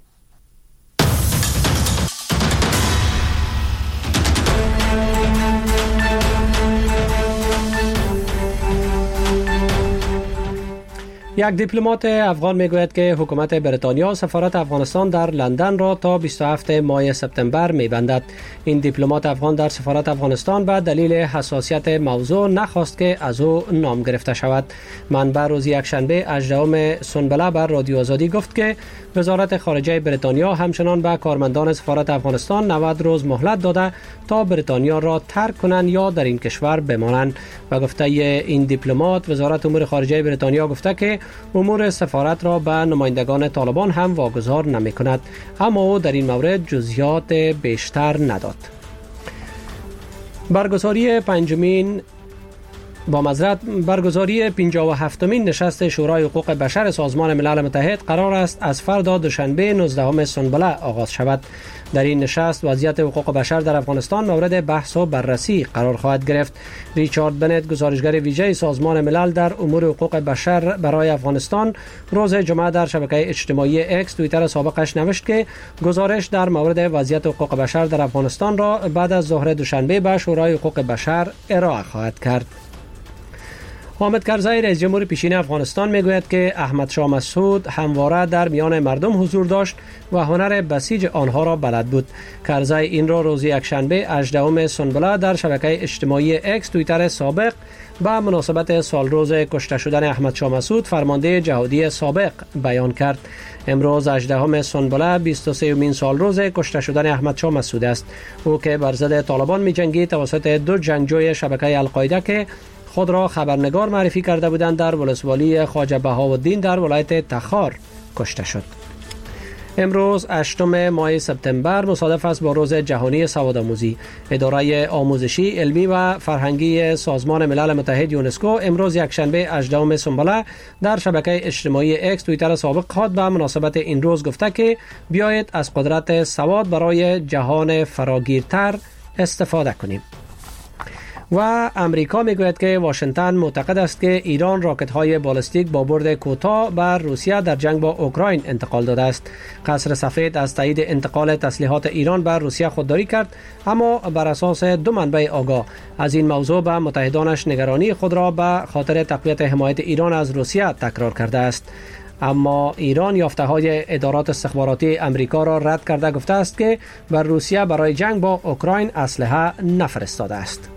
یک دیپلمات افغان میگوید که حکومت بریتانیا سفارت افغانستان در لندن را تا 27 ماه سپتامبر میبندد. این دیپلمات افغان در سفارت افغانستان به دلیل حساسیت موضوع نخواست که از او نام گرفته شود. منبع روز یکشنبه 18 سنبله بر رادیو آزادی گفت که وزارت خارجه بریتانیا همچنان به کارمندان سفارت افغانستان 90 روز مهلت داده تا بریتانیا را ترک کنند یا در این کشور بمانند. و گفته این دیپلمات وزارت امور خارجه بریتانیا گفته که امور سفارت را به نمایندگان طالبان هم واگذار نمی کند، اما او در این مورد جزئیات بیشتر نداد. برگزاری 57مین نشست شورای حقوق بشر سازمان ملل متحد قرار است از فردا دوشنبه 19 سنبله آغاز شود. در این نشست وضعیت حقوق بشر در افغانستان مورد بحث و بررسی قرار خواهد گرفت. ریچارد بنت، گزارشگر ویژه سازمان ملل در امور حقوق بشر برای افغانستان، روز جمعه در شبکه اجتماعی اکس توییتر سابقش نوشت که گزارش در مورد وضعیت حقوق بشر در افغانستان را بعد از ظهر دوشنبه به شورای حقوق بشر ارائه خواهد کرد. حامد کرزی رئیس جمهور پیشین افغانستان میگوید که احمد شاه مسعود همواره در میان مردم حضور داشت و هنر بسیج آنها را بلد بود. کرزی این را روز یکشنبه 18 سنبله در شبکه اجتماعی اکس توییتر سابق به مناسبت سالروز کشته شدن احمد شاه مسعود فرمانده جهادی سابق بیان کرد. امروز 18 سنبله 23مین سالروز کشته شدن احمد شاه مسعود است. او که بر ضد طالبان می‌جنگید توسط دو جنگجوی شبکه القاعده که خود را خبرنگار معرفی کرده بودند در ولسوالی خواجه بهاءالدین در ولایت تخار کشته شد. امروز 8 ماه سپتامبر مصادف است با روز جهانی سوادآموزی. اداره آموزشی، علمی و فرهنگی سازمان ملل متحد یونسکو امروز یکشنبه 18 سنبله در شبکه اجتماعی اکس توییتر سابق خود به مناسبت این روز گفته که بیایید از قدرت سواد برای جهان فراگیرتر استفاده کنیم. و امریکا میگوید که واشنگتن معتقد است که ایران راکت‌های بالستیک با برد کوتاه بر روسیه در جنگ با اوکراین انتقال داده است. قصر سفید از تایید انتقال تسلیحات ایران بر روسیه خودداری کرد، اما بر اساس دو منبع آگاه از این موضوع به متحدانش نگرانی خود را به خاطر تقویت حمایت ایران از روسیه تکرار کرده است. اما ایران یافته‌های ادارات استخباراتی امریکا را رد کرده گفته است که بر روسیه برای جنگ با اوکراین اسلحه نفرستاده است.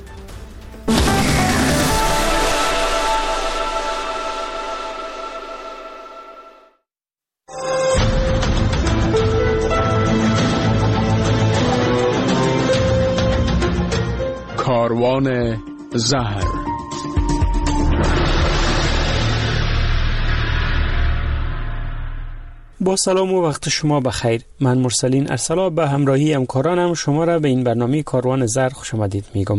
کاروان زهر. با سلام و وقت شما بخیر. من مرسلین ارسلا به همراهی همکارانم شما را به این برنامه کاروان زهر خوش آمدید میگم.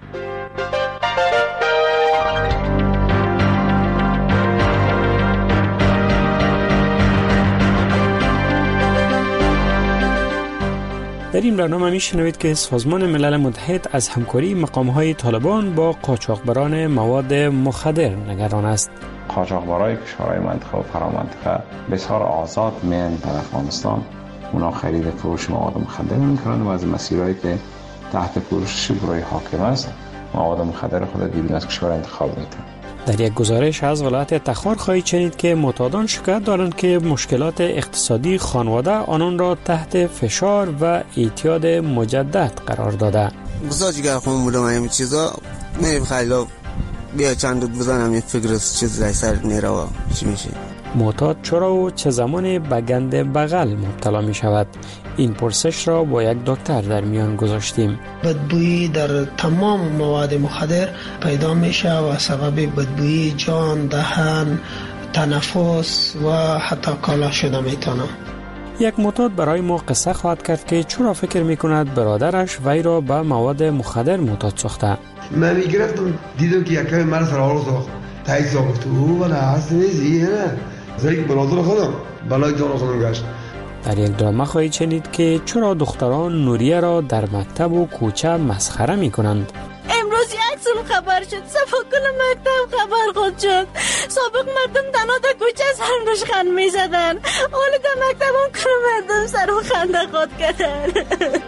در این برنامه میشنوید که سازمان ملل متحد از همکاری مقام‌های طالبان با قاچاقبران مواد مخدر نگران است. قاچاقبرای کشورهای منطقه و فرامنطقه بسیار آزاد میان در افغانستان، اونا خرید فروش مواد مخدر میکنند و از مسیرهایی که تحت پوشش گروه حاکم است مواد مخدر خود بیرون از کشور انتخاب میکنند. در یک گزارش از ولایت تخار خواهید شنید که معتادان شکایت دارند که مشکلات اقتصادی خانواده آنان را تحت فشار و اعتیاد مجدد قرار داده. بسا چیگر خون بودم همین چیزا میریم خیلی بیا چند دود بزنم یه فکر چیز رای سر نیره و چی میشه. معتاد چرا و چه زمانی به گند بغل مبتلا می شود؟ این پرسش را با یک دکتر در میان گذاشتیم. بدبویی در تمام مواد مخدر پیدا میشه و سبب بدبویی جان، دهن، تنفس و حتی کالا شده میتونه. یک معتاد برای ما قصه خواهد کرد که چرا فکر میکند برادرش وی را به مواد مخدر معتاد ساخته. من میگرفتم دیدم که یکم من سرحال ساخت تایید ساخت و نه هست نیزی نه زیگ برادر خودم بلای جان خودم گشت. در یک درامه خواهید شنید که چرا دختران نوریه را در مکتب و کوچه مسخره میکنند. امروز یک خبر شد، صفحه کل مکتب خبر خود شد. سابق مردم تنها در کوچه سرم روش خند می زدن، حالا در مکتب هم کل مردم سرم خنده خود کردن.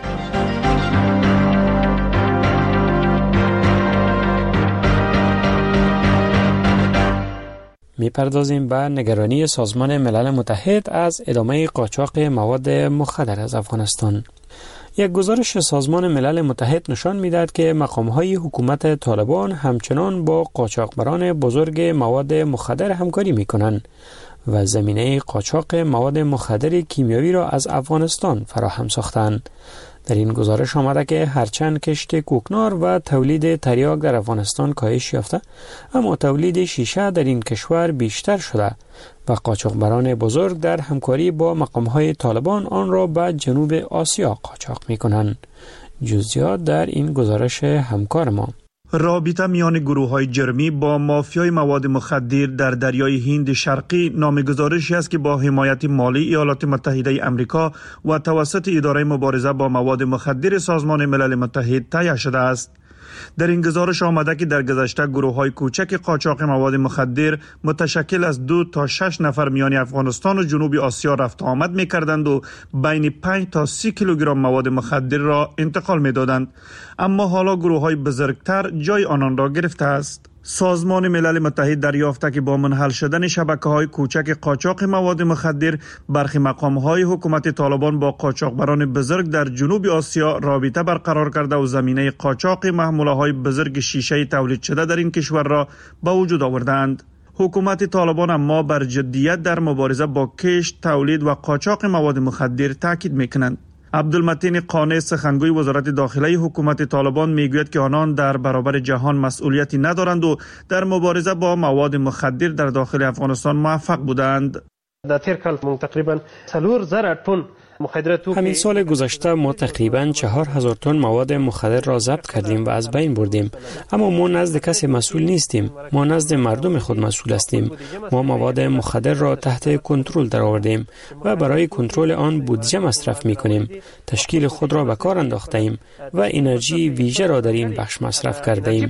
میپردازیم به نگرانی سازمان ملل متحد از ادامه قاچاق مواد مخدر از افغانستان. یک گزارش سازمان ملل متحد نشان می‌دهد که مقام‌های حکومت طالبان همچنان با قاچاقبران بزرگ مواد مخدر همکاری می‌کنند و زمینه قاچاق مواد مخدر کیمیایی را از افغانستان فراهم ساختند. در این گزارش آمده که هرچند کشت کوکنار و تولید تریاک در افغانستان کاهش یافته، اما تولید شیشه در این کشور بیشتر شده و قاچاقبران بزرگ در همکاری با مقام‌های طالبان آن را به جنوب آسیا قاچاق می‌کنند. جزئیات در این گزارش همکار ما. رابطه میان گروه‌های جرمی با مافیای مواد مخدر در دریای هند شرقی نام گزارشی است که با حمایت مالی ایالات متحده آمریکا و توسط اداره مبارزه با مواد مخدر سازمان ملل متحد تهیه شده است. در این گزارش آمده که در گذشته گروه‌های کوچک قاچاق مواد مخدر متشکل از 2 تا 6 نفر میان افغانستان و جنوب آسیا رفت آمد می‌کردند و بین 5 تا 30 کیلوگرم مواد مخدر را انتقال می‌دادند، اما حالا گروه‌های بزرگتر جای آنان را گرفته است. سازمان ملل متحد دریافته که با منحل شدن شبکه‌های کوچک قاچاق مواد مخدر، برخی مقام‌های حکومت طالبان با قاچاقبران بزرگ در جنوب آسیا رابطه برقرار کرده و زمینه قاچاق محموله‌های بزرگ شیشه تولید شده در این کشور را به وجود آوردند. حکومت طالبان اما بر جدیت در مبارزه با کشت، تولید و قاچاق مواد مخدر تاکید می‌کنند. عبدالمتین قانع سخنگوی وزارت داخله حکومت طالبان میگوید که آنان در برابر جهان مسئولیتی ندارند و در مبارزه با مواد مخدر در داخل افغانستان موفق بودند. در تیر کال تقریبا 4,000 تن همین سال گذشته ما تقریباً 4,000 تن مواد مخدر را ضبط کردیم و از بین بردیم، اما ما نزد کسی مسئول نیستیم، ما نزد مردم خود مسئول هستیم. ما مواد مخدر را تحت کنترل درآوردیم و برای کنترل آن بودجه مصرف می‌کنیم. تشکیل خود را به کار انداخته‌ایم و انرژی ویژه را در این بخش مصرف کرده‌ایم.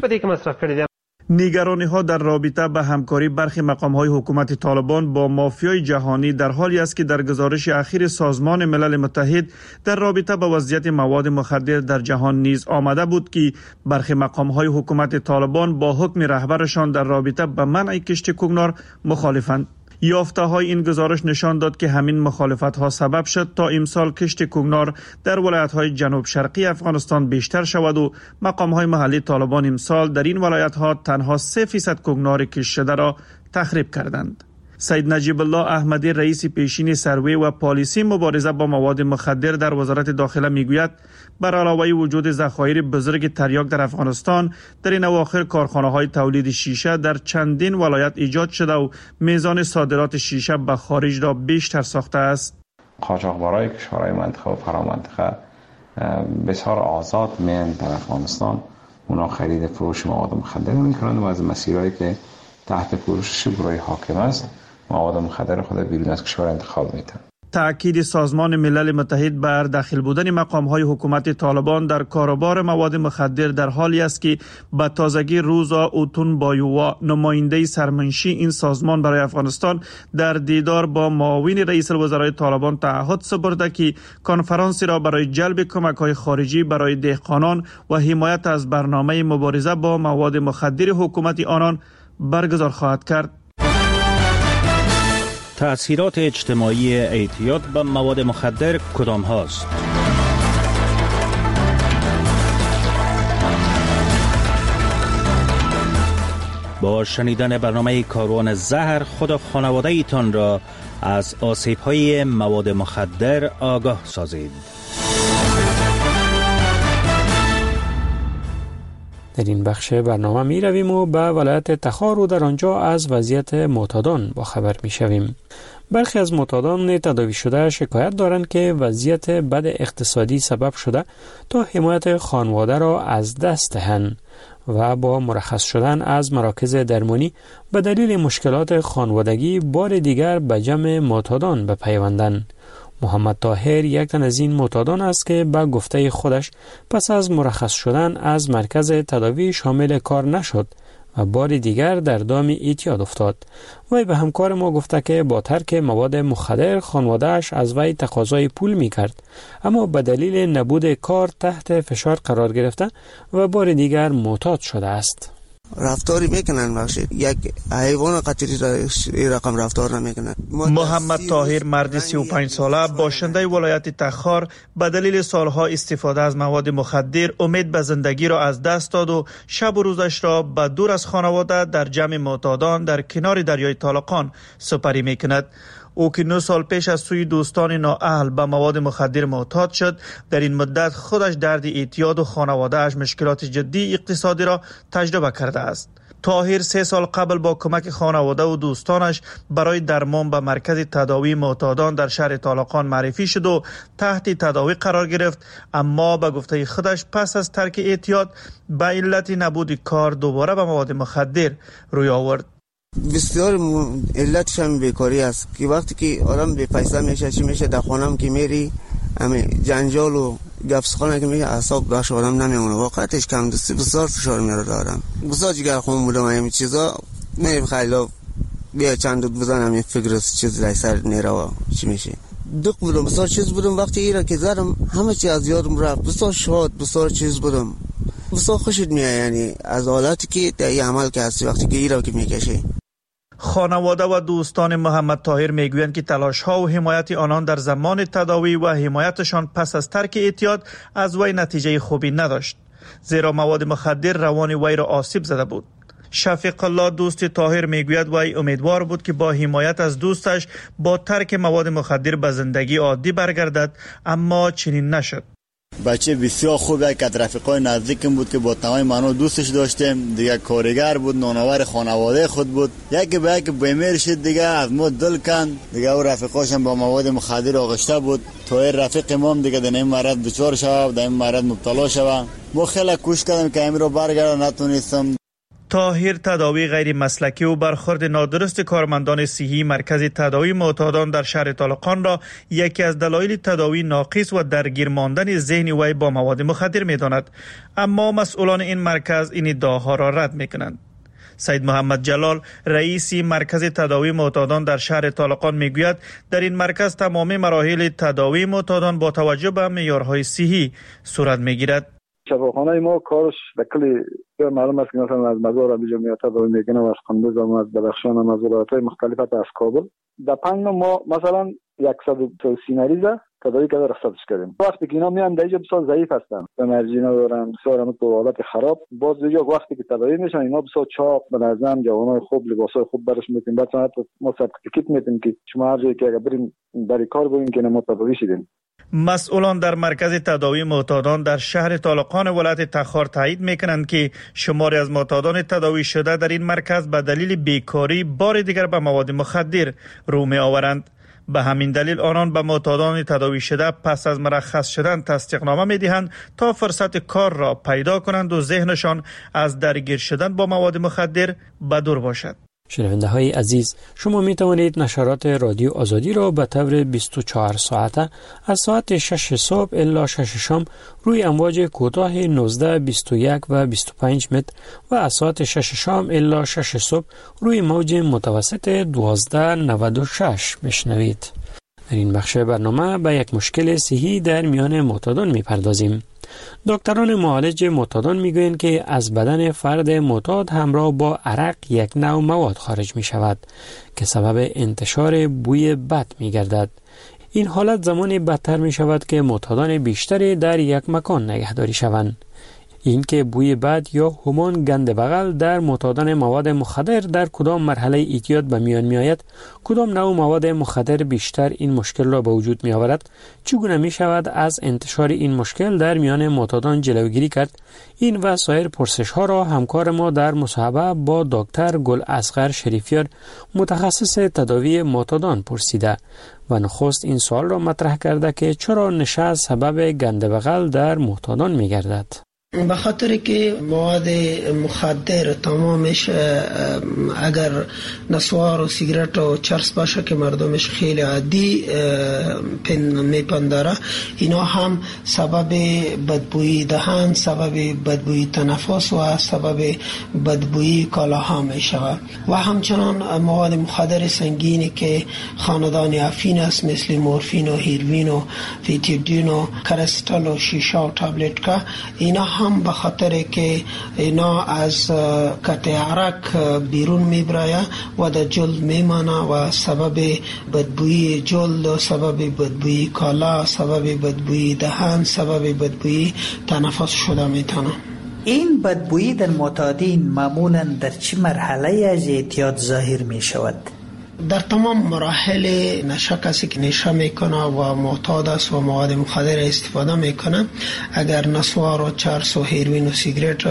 نگرانی ها در رابطه به همکاری برخی مقام های حکومت طالبان با مافیای جهانی در حالی است که در گزارش اخیر سازمان ملل متحد در رابطه با وضعیت مواد مخدر در جهان نیز آمده بود که برخی مقام های حکومت طالبان با حکم رهبرشان در رابطه به منع کشت کوکنار مخالفند. یافته های این گزارش نشان داد که همین مخالفت ها سبب شد تا امسال کشت کوکنار در ولایت های جنوب شرقی افغانستان بیشتر شود و مقام های محلی طالبان امسال در این ولایت ها تنها 3% کوکنار کشت شده را تخریب کردند. سید نجیب الله احمدی رئیس پیشین سروی و پالیسی مبارزه با مواد مخدر در وزارت داخله میگوید بر علاوه وجود ذخایر بزرگ تریاک در افغانستان، در این اواخر کارخانه‌های تولید شیشه در چندین ولایت ایجاد شده و میزان صادرات شیشه به خارج را بیشتر ساخته است. قاچاقبرای کشورهای منطقه و فرامنطقه بسیار آزاد میان در افغانستان، اونا خرید فروش مواد مخدر میکنند و از مسیرهایی که تحت پوشش گروه حاکم است مواد مخدر خود بیرون از کشور انتخاب میتن. تأکید سازمان ملل متحد بر داخل بودن مقام‌های حکومت طالبان در کاروبار مواد مخدر در حالی است که به تازگی روزا اوتون بایووا، نماینده سرمنشی این سازمان برای افغانستان، در دیدار با معاون رئیس الوزرای طالبان تعهد سپرده که کنفرانسی را برای جلب کمک‌های خارجی برای دهقانان و حمایت از برنامه مبارزه با مواد مخدر حکومت آنان برگزار خواهد کرد. تأثیرات اجتماعی اعتیاد به مواد مخدر کدام هاست؟ با شنیدن برنامه کاروان زهر خود و خانواده ایتان را از آسیب‌های مواد مخدر آگاه سازید. در این بخش برنامه می رویم و به ولایت تخار و در آنجا از وضعیت معتادان با خبر می شویم. برخی از معتادان تداوی شده شکایت دارند که وضعیت بد اقتصادی سبب شده تا حمایت خانواده را از دست دهند و با مرخص شدن از مراکز درمانی به دلیل مشکلات خانوادگی بار دیگر به جمع معتادان بپیوندند. محمد طاهر یک تن از این معتادان است که به گفته خودش پس از مرخص شدن از مرکز تداوی شامل کار نشد و بار دیگر در دام اعتیاد افتاد. وی به همکار ما گفته که با ترک مواد مخدر خانواده‌اش از وی تقاضای پول می‌کرد، اما به دلیل نبود کار تحت فشار قرار گرفته و بار دیگر معتاد شده است. رفتاری میکنن بخشید یک حیوان قطری را رقم رفتار نمیکنن. محمد طاهر مرد 35 ساله باشنده ولایت تخار به دلیل سالها استفاده از مواد مخدر امید به زندگی را از دست داد و شب و روزش را به دور از خانواده در جمع معتادان در کنار دریای طالقان سپری میکند. او که 9 سال پیش از سوی دوستان نااهل به مواد مخدر معتاد شد، در این مدت خودش درد اعتیاد و خانواده‌اش مشکلات جدی اقتصادی را تجربه کرده است. طاهر 3 سال قبل با کمک خانواده و دوستانش برای درمان به مرکز تداوی معتادان در شهر طالقان معرفی شد و تحت تداوی قرار گرفت، اما به گفته خودش پس از ترک اعتیاد به علت نبود کار دوباره به مواد مخدر روی آورد. بسیار علتش هم بیکاری است که وقتی که آدم به پیسه میشه چی میشه در خانم که میری همه جنجال و گفسخانه که میشه اعصاب داشت آدم نمیمونه. واقعیتش کم دستی بسیار فشار میاره دارم. بسیار جگر خون بودم همین چیزا میریم خیلی بیا چند دود بزنم این فکر چیز رای سر نیره و چی میشه دق بودم بسیار چیز بودم. وقتی ایره که زدم همه چی از یادم رفت. بسیار شاد بسیار چیز بودم. بسیار خوشت میاد یعنی از حالتی که در این عمل که هستی وقتی که ایره که میکشی. خانواده و دوستان محمد طاهر میگویند که تلاش‌ها و حمایت آنان در زمان تداوی و حمایتشان پس از ترک اعتیاد از وی نتیجه خوبی نداشت، زیرا مواد مخدر روان وی را آسیب زده بود. شفیق الله دوست طاهر میگوید وی امیدوار بود که با حمایت از دوستش با ترک مواد مخدر به زندگی عادی برگردد، اما چنین نشد. بچه بسیار خوب یک از رفیقای نزدیکم بود که با تمام منو دوستش داشتیم. دیگه کارگر بود، نانآور خانواده خود بود. یکی به یک بیمار شد دیگه از ما دل کند. دیگه او رفیقاش هم با مواد مخدر آغشته بود. طاهر رفیق ما دیگه در این مرض دچار شد، در این مرض مبتلا شد. ما خیلی کوشش کردم که امیر رو برگردم، نتونستم. طاهر تداوی غیر مسلکی و برخورد نادرست کارمندان صحی مرکز تداوی معتادان در شهر طالقان را یکی از دلایل تداوی ناقص و درگیر ماندن ذهن وی با مواد مخدر می‌داند، اما مسئولان این مرکز این ادعاها را رد می‌کنند. سید محمد جلال رئیس مرکز تداوی معتادان در شهر طالقان میگوید در این مرکز تمام مراحل تداوی معتادان با توجه به معیارهای صحی صورت می‌گیرد. شفاخانه ما کارش در کلی معلوم است که مثلا از مزار بیجا میاد تداوی میکنه و از قندوز و از بدخشان و از ولایت‌های مختلف از کابل. در 5 ما مثلا 130 مریض تداوی کرده رخصتش کردیم. وقتی که اینا میان در اینجا بسیار ضعیف هستن، انرژی ندارن، بسیار هم تو حالت خراب. باز دیگه وقتی که تداوی میشن اینا بسیار چاق، منظم، جوانای خوب، لباسای خوب برش میتین. بعد ما سرتیفیکیت میتین که شما هر جایی که اگر بریم برای کار بریم که ما تداوی شدیم. مسئولان در مرکز تداوی معتادان در شهر طالقان ولایت تخار تایید میکنند که شماری از معتادان تداوی شده در این مرکز به دلیل بیکاری بار دیگر به مواد مخدر رو می آورند. به همین دلیل آنان به معتادان تداوی شده پس از مرخص شدن تصدیقنامه می دهند تا فرصت کار را پیدا کنند و ذهنشان از درگیر شدن با مواد مخدر به دور باشد. شنونده های عزیز، شما می توانید نشرات رادیو آزادی را به طور 24 ساعته از ساعت 6 صبح الی 6 شام روی امواج کوتاه 19، 21 و 25 متر و از ساعت 6 شام الی 6 صبح روی موج متوسط 1296 بشنوید. در این بخش برنامه به یک مشکل صحی در میان معتادان می پردازیم. دکتران معالج معتادان میگویند که از بدن فرد معتاد همراه با عرق یک نوع مواد خارج می شود که سبب انتشار بوی بد می گردد. این حالت زمانی بدتر می شود که معتادان بیشتری در یک مکان نگهداری شوند. اینکه بوی بد یا همان گند بغل در معتادان مواد مخدر در کدام مرحله اعتیاد به میان می آید، کدام نوع مواد مخدر بیشتر این مشکل را به وجود می آورد، چگونه می شود از انتشار این مشکل در میان معتادان جلوگیری کرد. این و سایر پرسش ها را همکار ما در مصاحبه با دکتر گل اصغر شریفیار متخصص تداوی معتادان پرسیده و نخست این سوال را مطرح کرده که چرا نشه سبب گند بغل در معتادان می گردد. به خاطر که مواد مخدر تمامش اگر نسوار و سیگرت و چرس باشه که مردمش خیلی عادی میپنداره، اینا هم سبب بدبویی دهان، سبب بدبویی تنفس و سبب بدبویی کالاها میشود. و همچنان مواد مخدر سنگینی که خاندان افین است مثل مورفین و هیروین و فیتیدین و کرستال و شیشه و تابلت که اینا هم به خاطر که اینا از کت عرق بیرون میبرایه و در جلد میمانه و سبب بدبویی جلد و سبب بدبویی کالا، سبب بدبویی دهان، سبب بدبویی تنفس شده میتونه. این بدبویی در معتادین معمولا در چه مرحله از اعتیاد ظاهر می شود؟ در تمام مراحل نشه کسی که نشه میکنه و معتاد است و مواد مخدر استفاده میکنه، اگر نسوار و چرس و هیروین و سیگرت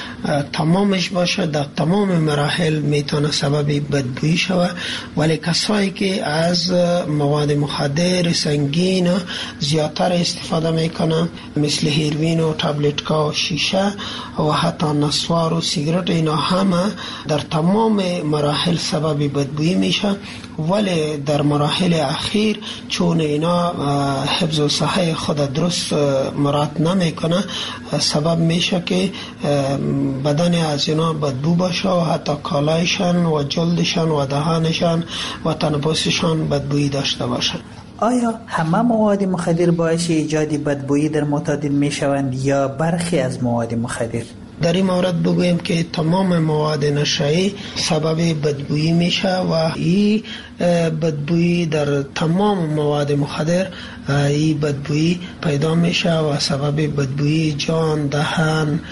تمامش باشه، در تمام مراحل میتونه سبب بدبویی شود. ولی کسایی که از مواد مخدر سنگین زیادتر استفاده میکنه مثل هیروین و تابلت و شیشه و حتی نسوار و سیگرت، اینا همه در تمام مراحل سبب بدبویی میشه. ولی در مراحل اخیر چون اینا حفظ صحه خود درست مراعات نمیکنه، سبب میشه که بدن از اینا بدبو باشه و حتی کالایشان و جلدشان و دهانشان و تنفسشان بدبویی داشته باشه. آیا همه مواد مخدر باعث ایجاد بدبویی در معتادین میشوند یا برخی از مواد مخدر؟ در این مورد بگویم که تمام مواد نشئی سبب بدبویی میشه و این بدبویی در تمام مواد مخدر این بدبویی پیدا میشه و سبب بدبویی جان، دهان،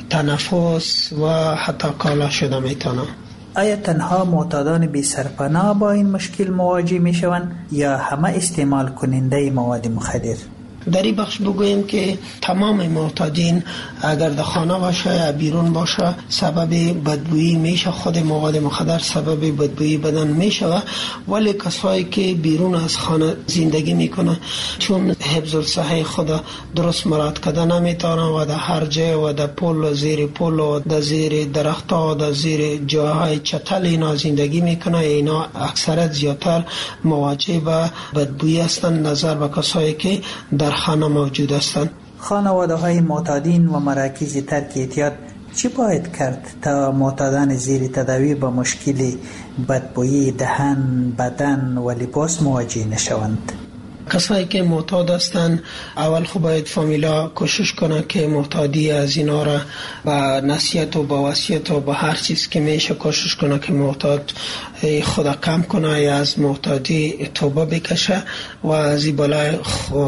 تنفس و حتی کالا شده میتونه. آیا تنها معتادان بی سرپناه با این مشکل مواجه میشوند یا همه استعمال کننده مواد مخدر؟ در این بخش بگویم که تمام معتادین اگر در خانه باشه یا بیرون باشه سبب بدبویی میشه. خود مواد مخدر سبب بدبویی بدن میشه، ولی کسایی که بیرون از خانه زندگی میکنه چون حفظ صحه خود درست مراعات کرده نمیتونه و در هر جای و در پل و زیر پل و در زیر درخت و در زیر جاهای چتل اینا زندگی میکنه، اینا اکثرت زیادتر مواجه به بدبویی هستند نظر به کسایی که در خانه موجود هستند. خانواده های معتادین و مراکز ترک اعتیاد چی باید کرد تا معتادان زیر تداوی با مشکل بدبویی دهان، بدن و لباس مواجه نشوند؟ کسایی که معتاد هستن اول خب باید فامیلا کوشش کنه که معتادی از اینا را با نصیحت و با وصیت و با هر چیز که میشه کوشش کنه که معتاد خدا کم کنه یا از معتادی توبه بکشه و از این بلای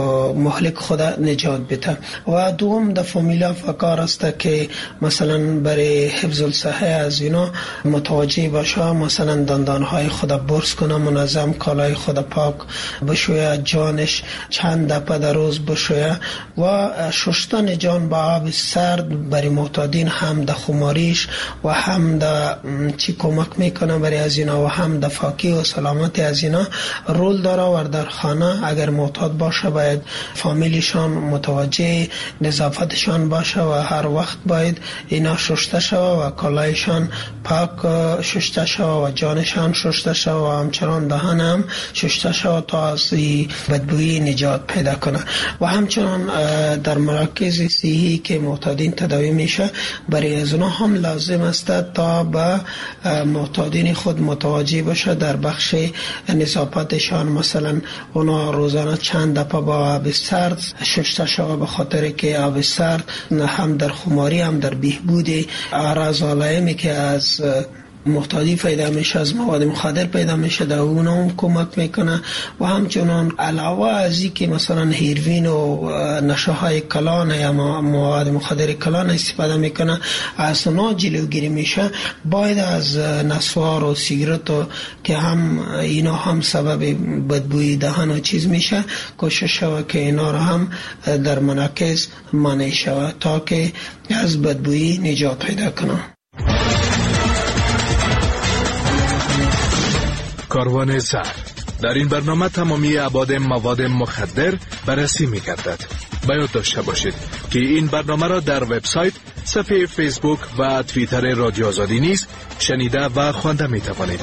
مهلک خدا نجات بده. و دوم در فامیلا فکر است که مثلا برای حفظ الصحه از اینا متوجه باشه، مثلا دندانهای خدا برس کنه، منظم کالای خدا پاک بشویه، جانش چند دفعه در روز بشویه و شستن جان با آب سرد برای معتادین هم در خماریش و هم در چی کمک میکنه برای از اینا و هم در فاکی و سلامت از اینا رول داره. و در خانه اگر معتاد باشه باید فامیلیشان متوجه نظافتشان باشه و هر وقت باید اینا شسته شوه و کالایشان پاک شسته شوه و جانشان شسته شوه و همچنان دهان هم شسته شوه تا از بدبویی نجات پیدا کنه. و همچنان در مراکز صحی که معتادین تداوی میشه برای از اونها هم لازم است تا به معتادین خود متوجه باشه در بخش نظافتشان، مثلا اونا روزانه چند دفعه با آب سرد شسته شوه، به خاطر که آب سرد هم در خماری هم در بهبود اعراض علائمی که از محتاجی پیدا میشه، از مواد مخدر پیدا میشه، در اونا هم کمک میکنه. و همچنان علاوه از این که مثلا هیروین و نشه های کلان یا مواد مخدر کلان استفاده میکنه، از اونا جلوگیری میشه. باید از نسوار و سیگرت که هم اینا هم سبب بدبوی دهان و چیز میشه، کوشش شود که اینا را هم در مراکز مانع شود تا که از بدبویی نجات پیدا کنه. کاروان زهر. در این برنامه تمامی ابعاد مواد مخدر بررسی می‌گردد. باید داشته باشید که این برنامه را در وبسایت، صفحه فیسبوک و توییتر رادیو آزادی نیز شنیده و خوانده می‌توانید.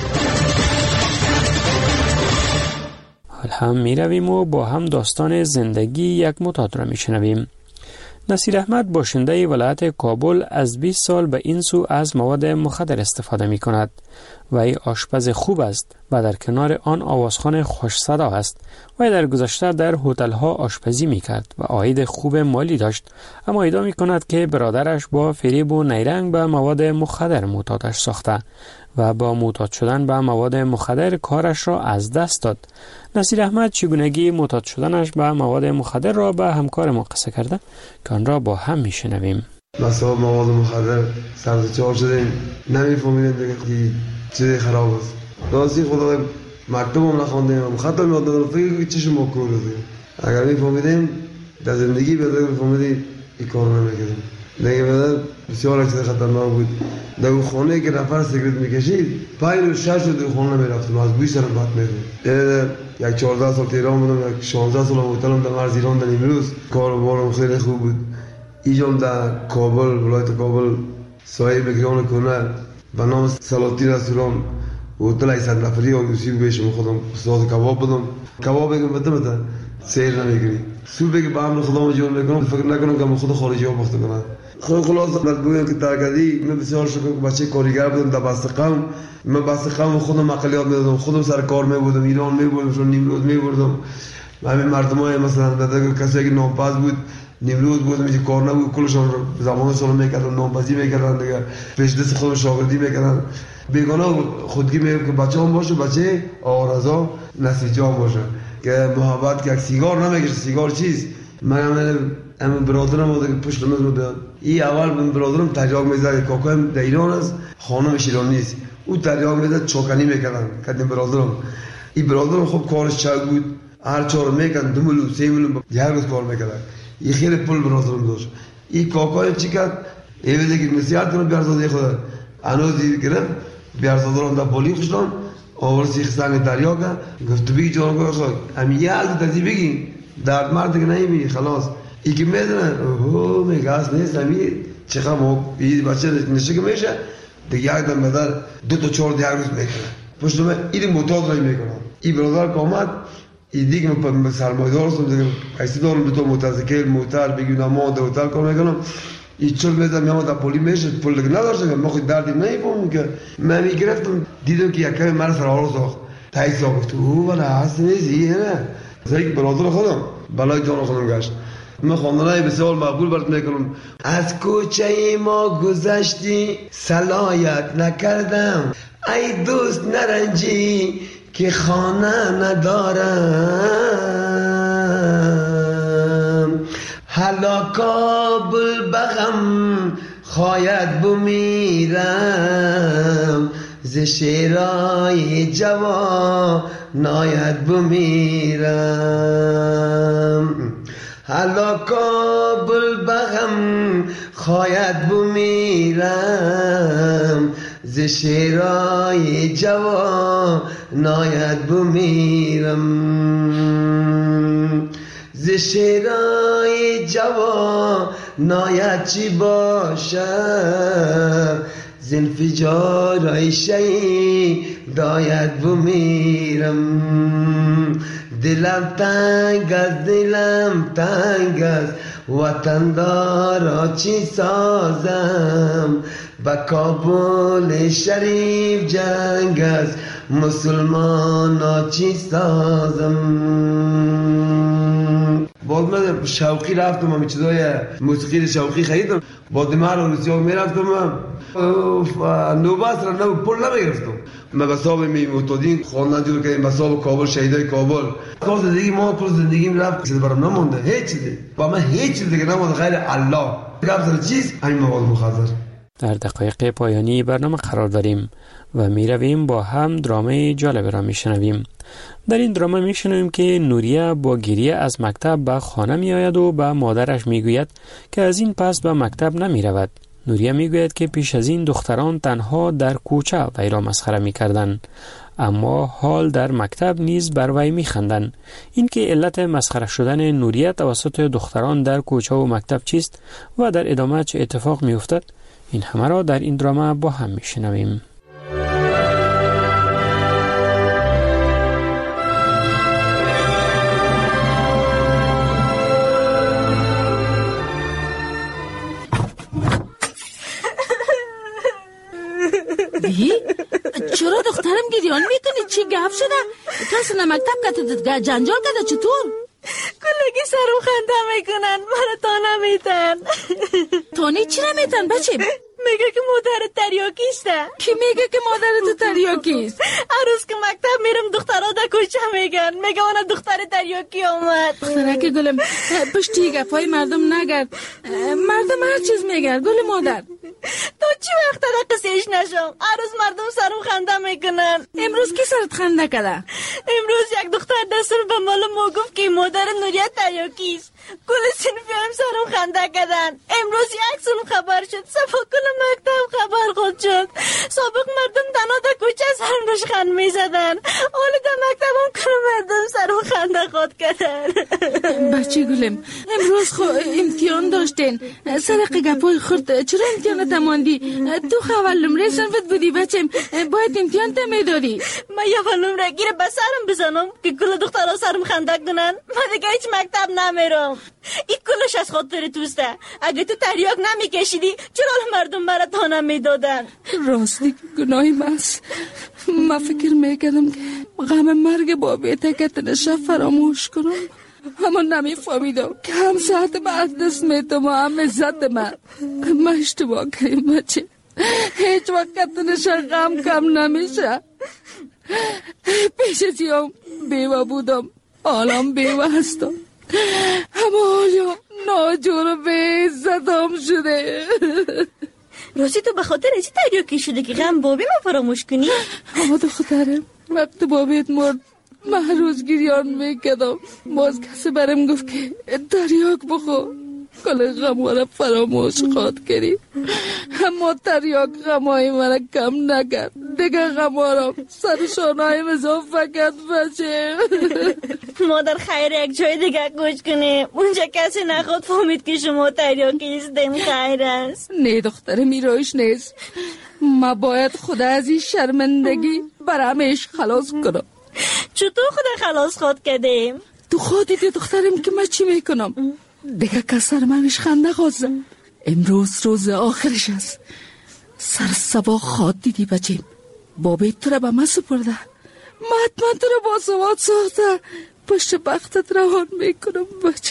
حال هم می‌رویم و با هم داستان زندگی یک معتاد را می‌شنویم. نصیر احمد باشنده ولایت کابل از 20 سال به این سو از مواد مخدر استفاده می کند و ای آشپز خوب است و در کنار آن آوازخوان خوش صدا است و در گذشته در هتل ها آشپزی می کرد و عاید خوب مالی داشت، اما ادعا می کند که برادرش با فریب و نیرنگ به مواد مخدر معتادش ساخته و با معتاد شدن به مواد مخدر کارش را از دست داد. نصیر احمد چگونگی معتاد شدنش به مواد مخدر را به همکار ما قصه کرده که آن را با هم میشنویم. مثلا مواد مخدر سرزچار شدیم، نمیفهمیدیم دیگه که چیز خراب است. راستی خدا مکتوب هم نخوندیم، خطا میاد ندارم، فکر که چشم ما کور دادیم. اگر میفهمیدیم در زندگی بهتر میفهمیدیم این کار نمیکردیم. دیگه بهتر بسیار چیز خطرناک بود. در اون خانه که نفر سیگرت میکشید 5 و 6 در خانه نمیرفتم، از بوی سرم بد میدیم. یک 14 سال تهران بودم، یک 16 سال هتلم در مرز ایران در نیمروز. کاروبارم خیلی خوب بود. اینجام در کابل، ولایت کابل، صاحب گران کنه به نام سلاطین رستوران هتل 800 نفری آیوسی بهشون خودم استاد کباب بودم. کباب بگم بده سیر نمیگیری. صبح که با هم خودم جور میکنم، فکر نکنم که من خود خارجی ها بخت کنم. خلاص مجبورم که ترکدی. من بسیار شکر که بچه کارگر بودم در بستقم. من بستقم خودم مقالیات میدادم، خودم سر کار میبودم، ایران میبودم، نیمروز میبردم. همین مردمای مثلا در کسی که نامپاس بود نیمروز بود، میشه کار نبود، کلشان زبانشون میکردن، نامپاسی میکردن دیگه، پیش دست خودم شاگردی میکردن. بیگانه خودگی میگم که بچه هم باشه، بچه آرزا نسیجا باشه که محبت که یک سیگار نمیکشه. سیگار چیز؟ من همین برادرم بوده که پشت میز بود. این اول من برادرم تریاق میزد، کاکایم در ایران است، خانمش ایرانی است. او تریاق میزد، چوکنی میکردن کردیم برادرم. این برادرم خب کارش چاق بود، هر چهار میکرد 2 میلیون 3 میلیون هر روز کار میکرد. این خیلی پول برادرم داشت. این کاکایم چی کرد؟ یه وقتی که نصیحت کنه بیارزاده خدا هنوز دیر گرفت، بیارزادران در پولی خوشتان آورد سیخ سنگ دریا کرد، گفت بگی جان گوشت همین یه عزیز تازی بگی درد مرد که نمیبینی خلاص. ای که میدونن اوه میگه اصل نیست همین چقدر این بچه نشه که میشه دیگه یک دم بدر 2 تا 4 دیگر روز میکنه پشت من این معتاد رای میکنم. این برادر که آمد این دیگه من سرمایدار هستم دیگه ایسی دارم 2 تا موتورسیکل موتر بگیم ما در هتل کار میکنم. این چل میزم میامد در پولی میشه پول دیگه نداشتم، ما خود دردی نمیفهمم که من میگرفتم دیدم که یک کمی من سر حال ساخت تایید ساخت او ولی اصل نیزی نه زیگ برادر خودم بلای جان خودم گشت. من خواندنهای بسیار مقبول برات میکنم. از کوچه ما گذشتی صلایت نکردم، ای دوست نرنجی که خانه ندارم. حالا کابل بغم خواید بمیرم، ز شیرای جوان ناید بمیرم. حالا کابل بغم خواید بمیرم، ز شیرای جوان ناید بمیرم. ز شیرای جوان ناید چی باشد، ز انفجارای شهید داید بمیرم. دلم تنگ از دلم تنگ از وطن دارا چی سازم، با کابل شریف جنگ از مسلمان چی سازم. باز من شوقی رفتم، همین چیزای موسیقی شوقی خریدم، با دمار و روسیه میرفتم، نوبت را پول نمیگرفتم. من به حساب معتادین خواندن جلو کردیم، به حساب کابل، شهیدای کابل. کار زندگی ما کل زندگیم رفت، چیزی برام نمونده، هیچ چیزی. با من هیچ چیزی دیگه نمونده غیر الله. گفتن چیز همین مواد مخدر. در دقایق پایانی برنامه قرار داریم و می رویم با هم درامه جالب را می شنویم. در این درامه می شنویم که نوریه با گریه از مکتب به خانه می آید و به مادرش می گوید که از این پس به مکتب نمی رود. نوریه می گوید که پیش از این دختران تنها در کوچه وی را مسخره می کردن، اما حال در مکتب نیز بر وی می خندن. این که علت مسخره شدن نوریه توسط دختران در کوچه و مکتب چیست و در ادامه چه اتفاق می افتد، این همه را در این درامه با هم می شنویم. چرا دخترم گریان میکنی؟ چی گفت شده؟ کسی نمکتب که جنجال کرده؟ چطور؟ کلگی سرم خنده میکنن، مرا تا نمیتن. تانی چی نمیتن بچه؟ میگه که مادر تریاکیسته. کی میگه که مادر تو تریاکیست؟ هر روز که مکتب میرم دخترها در کوچه میگن اون دختر تریاکی آمد. دخترک گلم پشتی گفای مردم نگرد، مردم هر چیز میگن. گل مادر تو چی وقت در قصیش نشم؟ هر روز مردم سرم خنده میکنن. امروز کی سرت خنده کرده؟ امروز یک دختر دستور به مال ما گفت که مادر نوریه تریاکیست. کل صنفی هم سرم خنده کردن. امروز یک سن خبر شد، صفا کل مکتب خبر خود شد. سابق مردم دنا در کوچه سرم روش خند میزدن، حالا در مکتب هم کل مردم سرم خنده خود کردن. بچه گلم امروز امتحان داشتین، سرق گپای خورد. چرا امتحان تماندی؟ تو خولم رسنفت بودی بچم، باید امتحان تمیداری. من یه ولوم را گیره به سرم بزنم که کل دخترها سرم خنده کنن. من دیگه هیچ مکتب نمیرم. این کلش از خاطر توسته. اگه تو تریاک نمیکشیدی چرا مردم مرا تا نمیدادن؟ راستی گناهی ماست. من فکر میکردم که غم مرگ بابی تکتنش فراموش کنم، اما نمیفهمیدم که هم ساعت بعد دست میتم و هم عزت من اشتباه کردم بچه. هیچ وقت تنش غم کم نمیشه. پیش ازیم بیوه بودم، حالم بیوه هستم، اما حالا ناجور و به عزتم شده. راستی تو به خاطر ازی تریاکی شده که غم بابی ما فراموش کنی؟ اما دخترم وقت بابیت مرد من هر روز گریان میکردم، باز کسی برم گفت که تریاک بخور، کل غم را فراموش خواد کردی. اما تریاک غمای من کم نکرد، دیگه غمارم سرشانهای مزا فقط بچه. مادر خیر یک جای دیگه کوچ کنیم، اونجا کسی نخواد فهمید که شما تریاکیستیم. خیر است. نه دخترم ایرایش نیست، ما باید خدا از این شرمندگی برامش خلاص کنم. چطور خدا خلاص خواد کردیم؟ تو خودی دخترم که من چی میکنم؟ دیگه کسر منش خنده خوازه. امروز روز آخرش است. سر سبا خواد دیدی بچیم، بابی تو را به من سپرده، من حتما تو را با سواد ساخته پشت بختت روان میکنم بچه.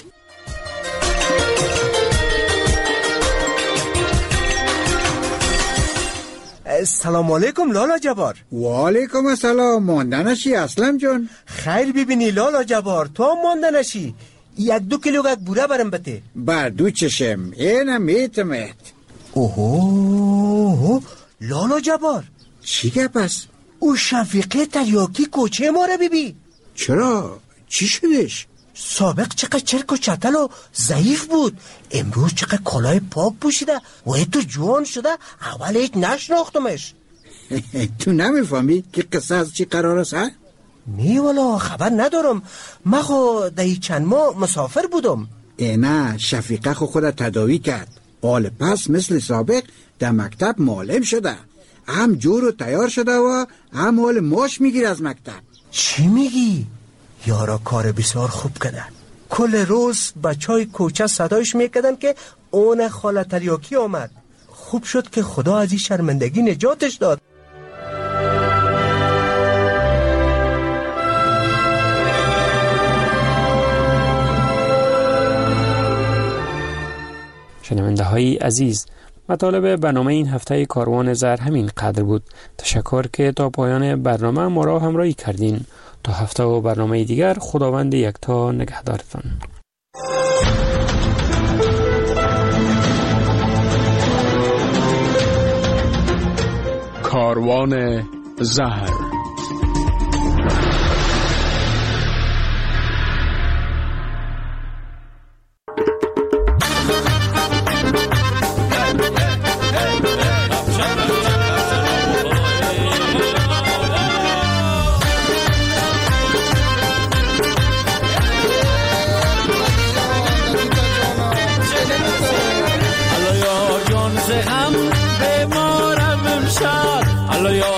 سلام علیکم لالا جبار. و علیکم السلام. ماندنشی اسلم جان؟ خیر ببینی لالا جبار، تو هم ماندنشی. 1-2 کیلو بوره برم بده. بر دو چشم اینم میتمت. اوه لالا جبار چی گپ است؟ او شفیقه تریاکی کوچه ما رو ببین. چرا؟ چی شدش؟ سابق چقدر چرک و چتل و ضعیف بود، امروز چقدر کلاه پاک پوشیده و تو جوان شده. اول هیچ نشناختمش. تو نمیفهمی که قصه از چی قرار است؟ نه والا خبر ندارم، من خو دهی چند ماه مسافر بودم. نه شفیقه خو خود تداوی کرد، حال پس مثل سابق در مکتب معلم شده، هم جور و تیار شده و هم حال ماش میگیر از مکتب. چی میگی؟ یارا کار بسیار خوب کردن. کل روز بچهای کوچه صدایش میکردن که اون خاله تریاکی آمد. خوب شد که خدا از این شرمندگی نجاتش داد. شنونده های عزیز، مطالب برنامه این هفته کاروان زهر همین قدر بود. تشکر که تا پایان برنامه ما را همراهی کردین. تا هفته و برنامه دیگر، خداوند یکتا نگهدارتان. کاروان زهر. Allo